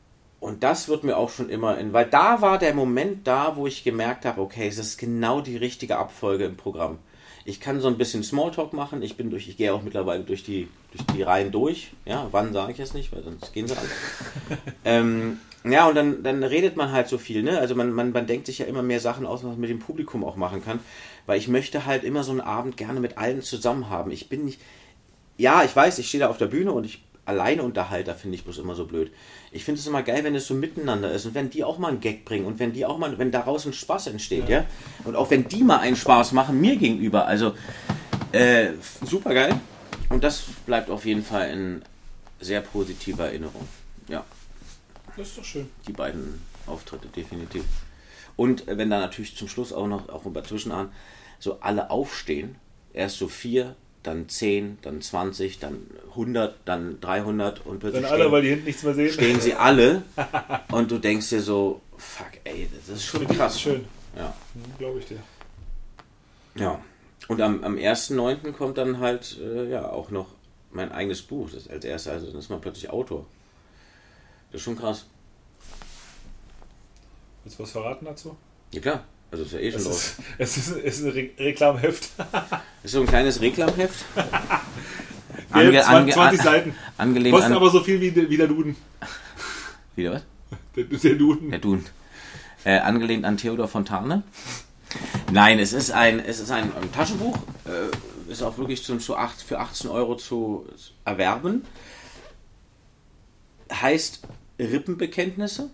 Und das wird mir auch schon immer in, weil da war der Moment da, wo ich gemerkt habe, okay, es ist genau die richtige Abfolge im Programm. Ich kann so ein bisschen Smalltalk machen, ich bin durch, ich gehe auch mittlerweile durch die, durch die Reihen durch, ja, wann sage ich jetzt nicht, weil sonst gehen sie alle. ähm, ja, und dann, dann redet man halt so viel, ne, also man, man, man denkt sich ja immer mehr Sachen aus, was man mit dem Publikum auch machen kann, weil ich möchte halt immer so einen Abend gerne mit allen zusammen haben. Ich bin nicht, ja, ich weiß, ich stehe da auf der Bühne und ich alleine Unterhalter finde ich bloß immer so blöd. Ich finde es immer geil, wenn es so miteinander ist und wenn die auch mal einen Gag bringen und wenn die auch mal, wenn daraus ein Spaß entsteht, ja. ja? Und auch wenn die mal einen Spaß machen, mir gegenüber. Also, äh, super geil. Und das bleibt auf jeden Fall in sehr positiver Erinnerung. Ja. Das ist doch schön. Die beiden Auftritte, definitiv. Und wenn dann natürlich zum Schluss auch noch, auch über Zwischenahn, so alle aufstehen, erst so vier, dann zehn, dann zwanzig, dann hundert, dann dreihundert und plötzlich dann alle, stehen, weil die hinten nichts mehr sehen. Stehen sie alle und du denkst dir so, fuck ey, das ist schon krass. Das ist schön. Ja. Glaube ich dir. Ja. Und am, am ersten neunten kommt dann halt äh, ja auch noch mein eigenes Buch. Das als erstes, also dann ist man plötzlich Autor. Das ist schon krass. Willst du was verraten dazu? Ja klar. Also ist ja eh schon es drauf. Ist, es ist, es ist ein Re- Reklamheft. Das ist so ein kleines Reklamheft. Ange, zwanzig, zwanzig Seiten. Angelehnt Kostet an, aber so viel wie, wie der Duden. Wieder was? Der, der Duden. Der Duden. Äh, angelehnt an Theodor Fontane. Nein, es ist ein, es ist ein, ein Taschenbuch. Äh, ist auch wirklich zum, zu acht, für achtzehn Euro zu erwerben. Heißt Rippenbekenntnisse.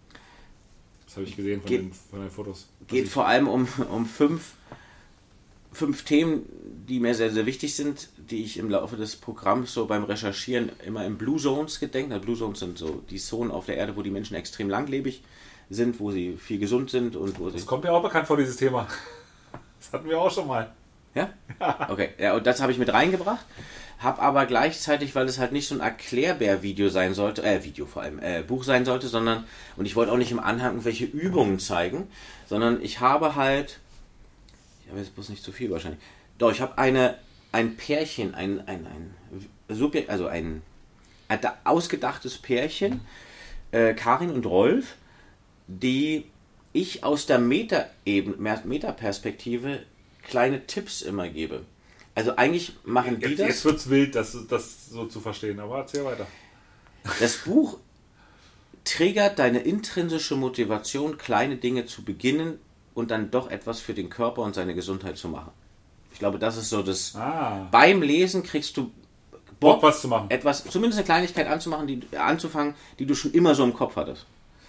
Das habe ich gesehen von, geht, den, von den Fotos. Geht vor allem um, um fünf, fünf Themen, die mir sehr, sehr wichtig sind, die ich im Laufe des Programms so beim Recherchieren immer in Blue Zones gedenkt habe. Blue Zones sind so die Zonen auf der Erde, wo die Menschen extrem langlebig sind, wo sie viel gesund sind und wo sie... Das kommt mir auch bekannt vor, dieses Thema. Das hatten wir auch schon mal. Ja? Okay. Ja, und das habe ich mit reingebracht. Hab aber gleichzeitig, weil es halt nicht so ein Erklärbär-Video sein sollte, äh, Video vor allem, äh, Buch sein sollte, sondern, und ich wollte auch nicht im Anhang irgendwelche Übungen zeigen, sondern ich habe halt, ich habe jetzt bloß nicht zu viel wahrscheinlich, doch, ich habe eine, ein Pärchen, ein, ein, ein Subjekt, also ein, ein ausgedachtes Pärchen, äh, Karin und Rolf, die ich aus der Meta-Ebene, Meta-Perspektive kleine Tipps immer gebe. Also eigentlich machen die jetzt, das... Jetzt wird es wild, das, das so zu verstehen, aber erzähl weiter. Das Buch triggert deine intrinsische Motivation, kleine Dinge zu beginnen und dann doch etwas für den Körper und seine Gesundheit zu machen. Ich glaube, das ist so das... Ah. Beim Lesen kriegst du Bock, Bock, was zu machen. Etwas, zumindest eine Kleinigkeit anzumachen, die, anzufangen, die du schon immer so im Kopf hattest.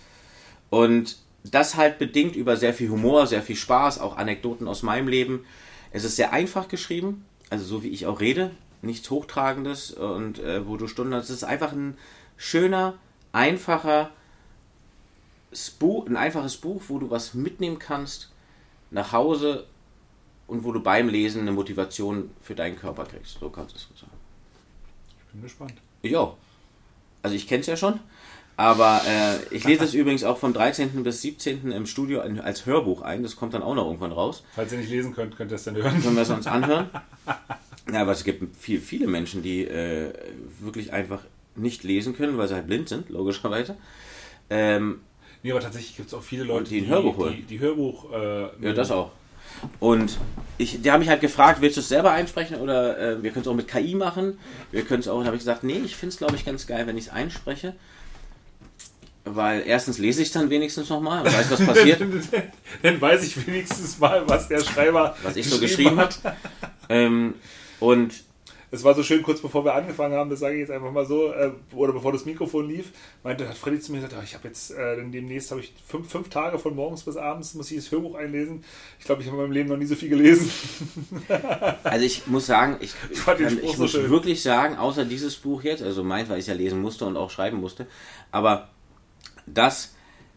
Und das halt bedingt über sehr viel Humor, sehr viel Spaß, auch Anekdoten aus meinem Leben. Es ist sehr einfach geschrieben, also so wie ich auch rede, nichts Hochtragendes und äh, wo du Stunden hast. Es ist einfach ein schöner, einfacher Buch, ein einfaches Buch, wo du was mitnehmen kannst nach Hause und wo du beim Lesen eine Motivation für deinen Körper kriegst. So kannst du es sagen. Ich bin gespannt. Ja, also ich kenne es ja schon. Aber äh, ich lese es übrigens auch vom dreizehnten bis siebzehnten im Studio als Hörbuch ein. Das kommt dann auch noch irgendwann raus. Falls ihr nicht lesen könnt, könnt ihr es dann hören. Können wir es uns anhören. Ja, aber es gibt viel, viele Menschen, die äh, wirklich einfach nicht lesen können, weil sie halt blind sind, logischerweise. Ähm, nee, aber tatsächlich gibt es auch viele Leute, die ein Hörbuch holen. Die, die Hörbuch... Äh, ja, das auch. Und ich, die haben mich halt gefragt, willst du es selber einsprechen oder äh, wir können es auch mit K I machen. Wir können es auch, und habe ich gesagt, nee, ich finde es glaube ich ganz geil, wenn ich es einspreche. Weil erstens lese ich es dann wenigstens nochmal und weiß, was passiert. Dann weiß ich wenigstens mal, was der Schreiber was ich so geschrieben hat. ähm, und es war so schön, kurz bevor wir angefangen haben, das sage ich jetzt einfach mal so, äh, oder bevor das Mikrofon lief, meinte, hat Freddy zu mir gesagt, oh, ich habe jetzt, äh, demnächst habe ich fünf, fünf Tage von morgens bis abends, muss ich das Hörbuch einlesen. Ich glaube, ich habe in meinem Leben noch nie so viel gelesen. Also ich muss sagen, ich, ich, fand den ich so muss schön. wirklich sagen, außer dieses Buch jetzt, also meins, weil ich es ja lesen musste und auch schreiben musste, aber das,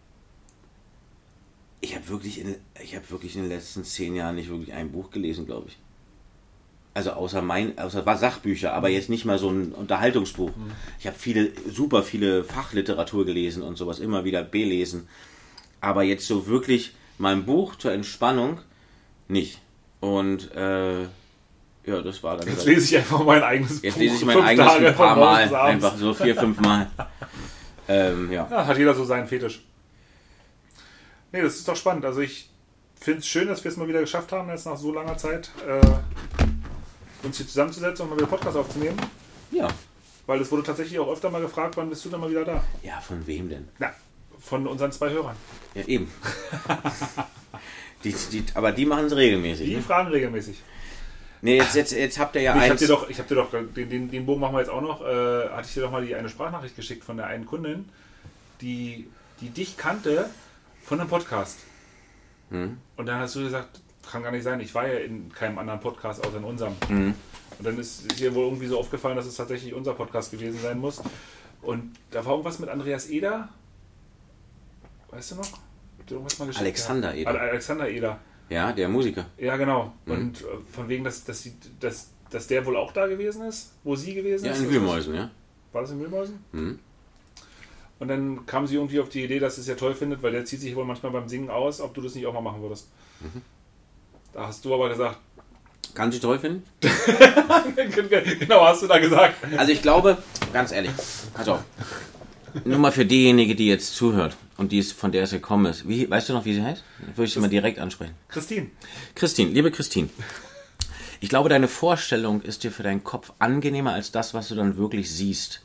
ich habe wirklich, in, ich habe wirklich in den letzten zehn Jahren nicht wirklich ein Buch gelesen, glaube ich. Also außer mein, außer Sachbücher, aber jetzt nicht mal so ein Unterhaltungsbuch. Mhm. Ich habe viele, super viele Fachliteratur gelesen und sowas, immer wieder belesen. Aber jetzt so wirklich mein Buch zur Entspannung nicht. Und äh, ja, das war dann... Jetzt lese ich einfach mein eigenes jetzt Buch. Jetzt lese ich mein eigenes Buch ein paar Mal, einfach so vier, fünf Mal. Ähm, ja. Ja, hat jeder so seinen Fetisch. Nee, das ist doch spannend. Also ich finde es schön, dass wir es mal wieder geschafft haben, jetzt nach so langer Zeit, äh, uns hier zusammenzusetzen und mal wieder Podcast aufzunehmen. Ja. Weil es wurde tatsächlich auch öfter mal gefragt, wann bist du dann mal wieder da? Ja, von wem denn? Na, von unseren zwei Hörern. Ja, eben. die, die, aber die machen es regelmäßig. Die ne? fragen regelmäßig. Nee, jetzt, jetzt, jetzt habt ihr ja Ich eins. hab dir doch, ich hab dir doch den, den, den Bogen machen wir jetzt auch noch, äh, hatte ich dir doch mal die eine Sprachnachricht geschickt von der einen Kundin, die, die dich kannte von einem Podcast. Hm. Und dann hast du gesagt, kann gar nicht sein, ich war ja in keinem anderen Podcast außer in unserem. Hm. Und dann ist, ist ihr wohl irgendwie so aufgefallen, dass es tatsächlich unser Podcast gewesen sein muss. Und da war irgendwas mit Andreas Eder. Weißt du noch? Habt ihr irgendwas mal geschickt? Alexander Ja. Eder. Ale- Alexander Eder. Ja, der Musiker. Ja, genau. Mhm. Und äh, von wegen, dass, dass, sie, dass, dass der wohl auch da gewesen ist, wo sie gewesen Ja, ist. in Wühlmäusen, ja. War das in Wühlmäusen? Hm. Und dann kam sie irgendwie auf die Idee, dass sie es ja toll findet, weil der zieht sich wohl manchmal beim Singen aus, ob du das nicht auch mal machen würdest. Mhm. Da hast du aber gesagt, Kann ich toll finden? genau, hast du da gesagt. Also ich glaube, ganz ehrlich, pass auf. Nur mal für diejenige, die jetzt zuhört und die ist, von der es gekommen ist. Wie, weißt du noch, wie sie heißt? Würde ich sie mal direkt ansprechen. Christine. Christine, liebe Christine. Ich glaube, deine Vorstellung ist dir für deinen Kopf angenehmer als das, was du dann wirklich siehst.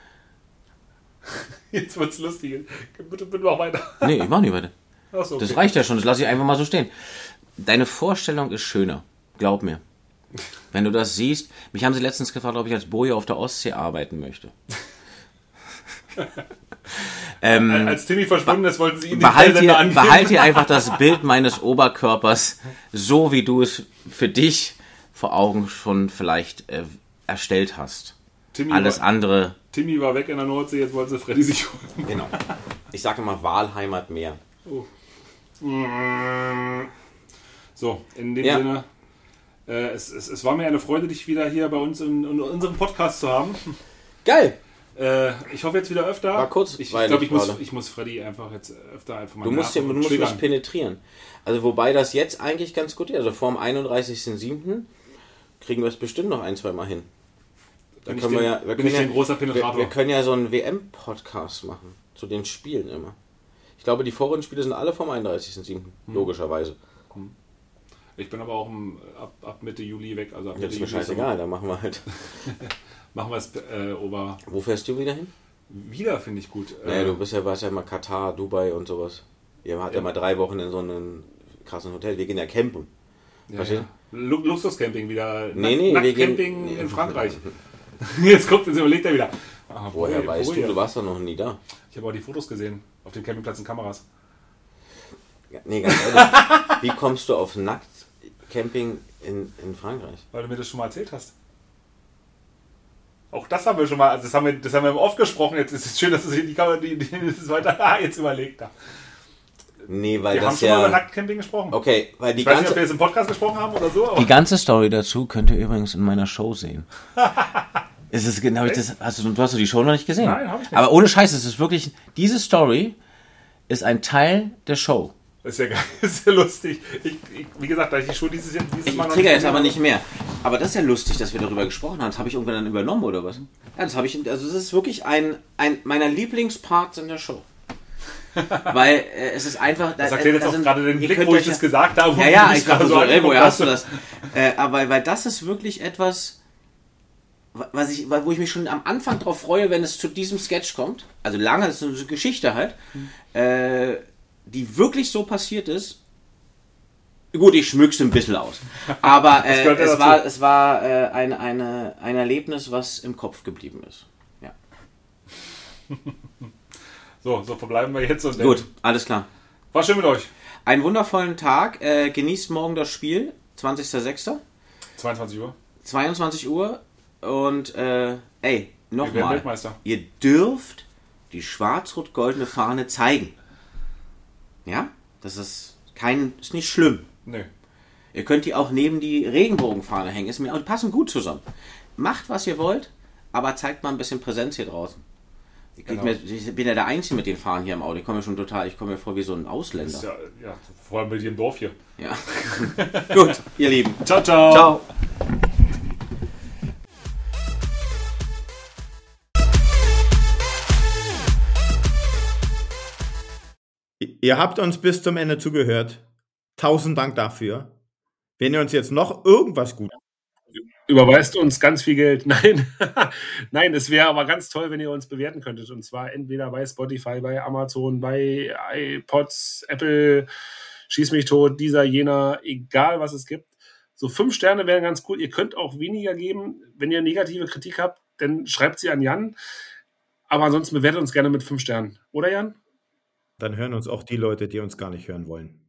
Jetzt wird's lustig. Bitte, bitte mach weiter. Nee, ich mach nicht weiter. Achso, okay. Das reicht ja schon, das lasse ich einfach mal so stehen. Deine Vorstellung ist schöner, glaub mir. Wenn du das siehst, mich haben sie letztens gefragt, ob ich als Boje auf der Ostsee arbeiten möchte. ähm, Als Timmy verschwunden ist, wollten sie ihn behalt den dir, angeben. behalt dir einfach das Bild meines Oberkörpers, so wie du es für dich vor Augen schon vielleicht äh, erstellt hast. Timmy Alles war, andere... Timmy war weg in der Nordsee, jetzt wollten sie Freddy sich holen. Genau. Ich sage immer Wahlheimat mehr. Oh. So, in dem Ja. Sinne, äh, es, es, es war mir eine Freude, dich wieder hier bei uns in, in unserem Podcast zu haben. Geil! Äh, ich hoffe jetzt wieder öfter. War kurz, Ich, ich weil glaube, ich ich muss, gerade- ich muss Freddy einfach jetzt öfter einfach mal Du musst, ja, du musst mich penetrieren. Also wobei das jetzt eigentlich ganz gut ist. Also vor dem einunddreißigsten siebten kriegen wir es bestimmt noch ein, zwei Mal hin. Da Bin ich können wir denn- ja, wir bin können ich ja, denn großer Penetrator? Wir, wir können ja so einen W M-Podcast machen. Zu den Spielen immer. Ich glaube, die Vorrundenspiele sind alle vom einunddreißigsten siebten Hm. Logischerweise. Ich bin aber auch um, ab, ab Mitte Juli weg. Also ab Das Mitte ist mir Juli scheißegal, dann machen wir halt. machen wir es äh, ober. Wo fährst du wieder hin? Wieder finde ich gut. Naja, Äh, du bist ja, warst ja mal Katar, Dubai und sowas. Ihr wart ja. Ja. mal drei Wochen in so einem krassen Hotel. Wir gehen ja campen. ja, verstehst ja. Lu- Luxuscamping wieder. Nee, nee, wir gehen- Nacktcamping in Frankreich. Jetzt guckt, jetzt überlegt er wieder. Ah, Woher wo- weißt wo du? hier? Du warst doch noch nie da. Ich habe auch die Fotos gesehen. Auf dem Campingplatz in Kameras. Ja, nee, ganz ehrlich. Wie kommst du auf Nacktcamping in, in Frankreich? Weil du mir das schon mal erzählt hast. Auch das haben wir schon mal, also das haben wir, das haben wir oft gesprochen. Jetzt ist es schön, dass es die Kamera, die, die ist weiter. Ah, jetzt überlegt er. Nee, weil Wir haben das schon mal über ja... Nacktcamping gesprochen. Okay, weil die Ich weiß nicht, ob wir ganze... jetzt im Podcast gesprochen haben oder so. Aber Die ganze Story dazu könnt ihr übrigens in meiner Show sehen. Es ist genau, ich das, hast du, du hast du die Show noch nicht gesehen? Nein, hab ich nicht. Aber ohne Scheiß, es ist wirklich, diese Story ist ein Teil der Show. das ist ja geil, das ist ja lustig. Ich, ich, wie gesagt, da ich die Schuhe dieses, dieses Ich Mal noch trigger jetzt gesehen aber habe- nicht mehr. Aber das ist ja lustig, dass wir darüber gesprochen haben. Das habe ich irgendwann dann übernommen, oder was? Ja, das habe ich... Also das ist wirklich ein, ein meiner Lieblingsparts in der Show. Weil äh, es ist einfach... Das erklärt jetzt da auch sind- gerade den ihr Blick, könnt wo ich euch das gesagt habe. wo Ja, du ja, mich ich dachte gerade so, ey, angeguckt woher hast du hast. das? Äh, aber weil das ist wirklich etwas, was ich, wo ich mich schon am Anfang drauf freue, wenn es zu diesem Sketch kommt. Also lange, das ist eine Geschichte halt, äh, die wirklich so passiert ist. Gut, ich schmück's ein bisschen aus. Aber äh, gehört ja es, dazu. war, es war äh, ein, eine, ein Erlebnis, was im Kopf geblieben ist. Ja. So, so verbleiben wir jetzt. Und Gut, alles klar. War schön mit euch. Einen wundervollen Tag. Äh, genießt morgen das Spiel. zwanzigster sechster zweiundzwanzig Uhr. zweiundzwanzig Uhr. Und, äh, ey, Wir werden nochmal. Weltmeister. Ihr dürft die schwarz-rot-goldene Fahne zeigen. Ja? Das ist kein, ist nicht schlimm. Nö. Ihr könnt die auch neben die Regenbogenfahne hängen. Ist mir, die passen gut zusammen. Macht, was ihr wollt, aber zeigt mal ein bisschen Präsenz hier draußen. Ich, Genau. mir, ich bin ja der Einzige mit den Fahnen hier im Auto. Ich komme mir schon total, ich komme mir vor wie so ein Ausländer. Ist ja, ja, vor allem bei dir im Dorf hier. Ja. Gut, ihr Lieben. Ciao, ciao. Ciao. ihr habt uns bis zum Ende zugehört. Tausend Dank dafür. Wenn ihr uns jetzt noch irgendwas gut Überweist uns ganz viel Geld. Nein, nein, es wäre aber ganz toll, wenn ihr uns bewerten könntet. Und zwar entweder bei Spotify, bei Amazon, bei iPods, Apple, Schieß mich tot, dieser, jener, egal was es gibt. So fünf Sterne wären ganz cool. Ihr könnt auch weniger geben. Wenn ihr negative Kritik habt, dann schreibt sie an Jan. Aber ansonsten bewertet uns gerne mit fünf Sternen. Oder Jan? Dann hören uns auch die Leute, die uns gar nicht hören wollen.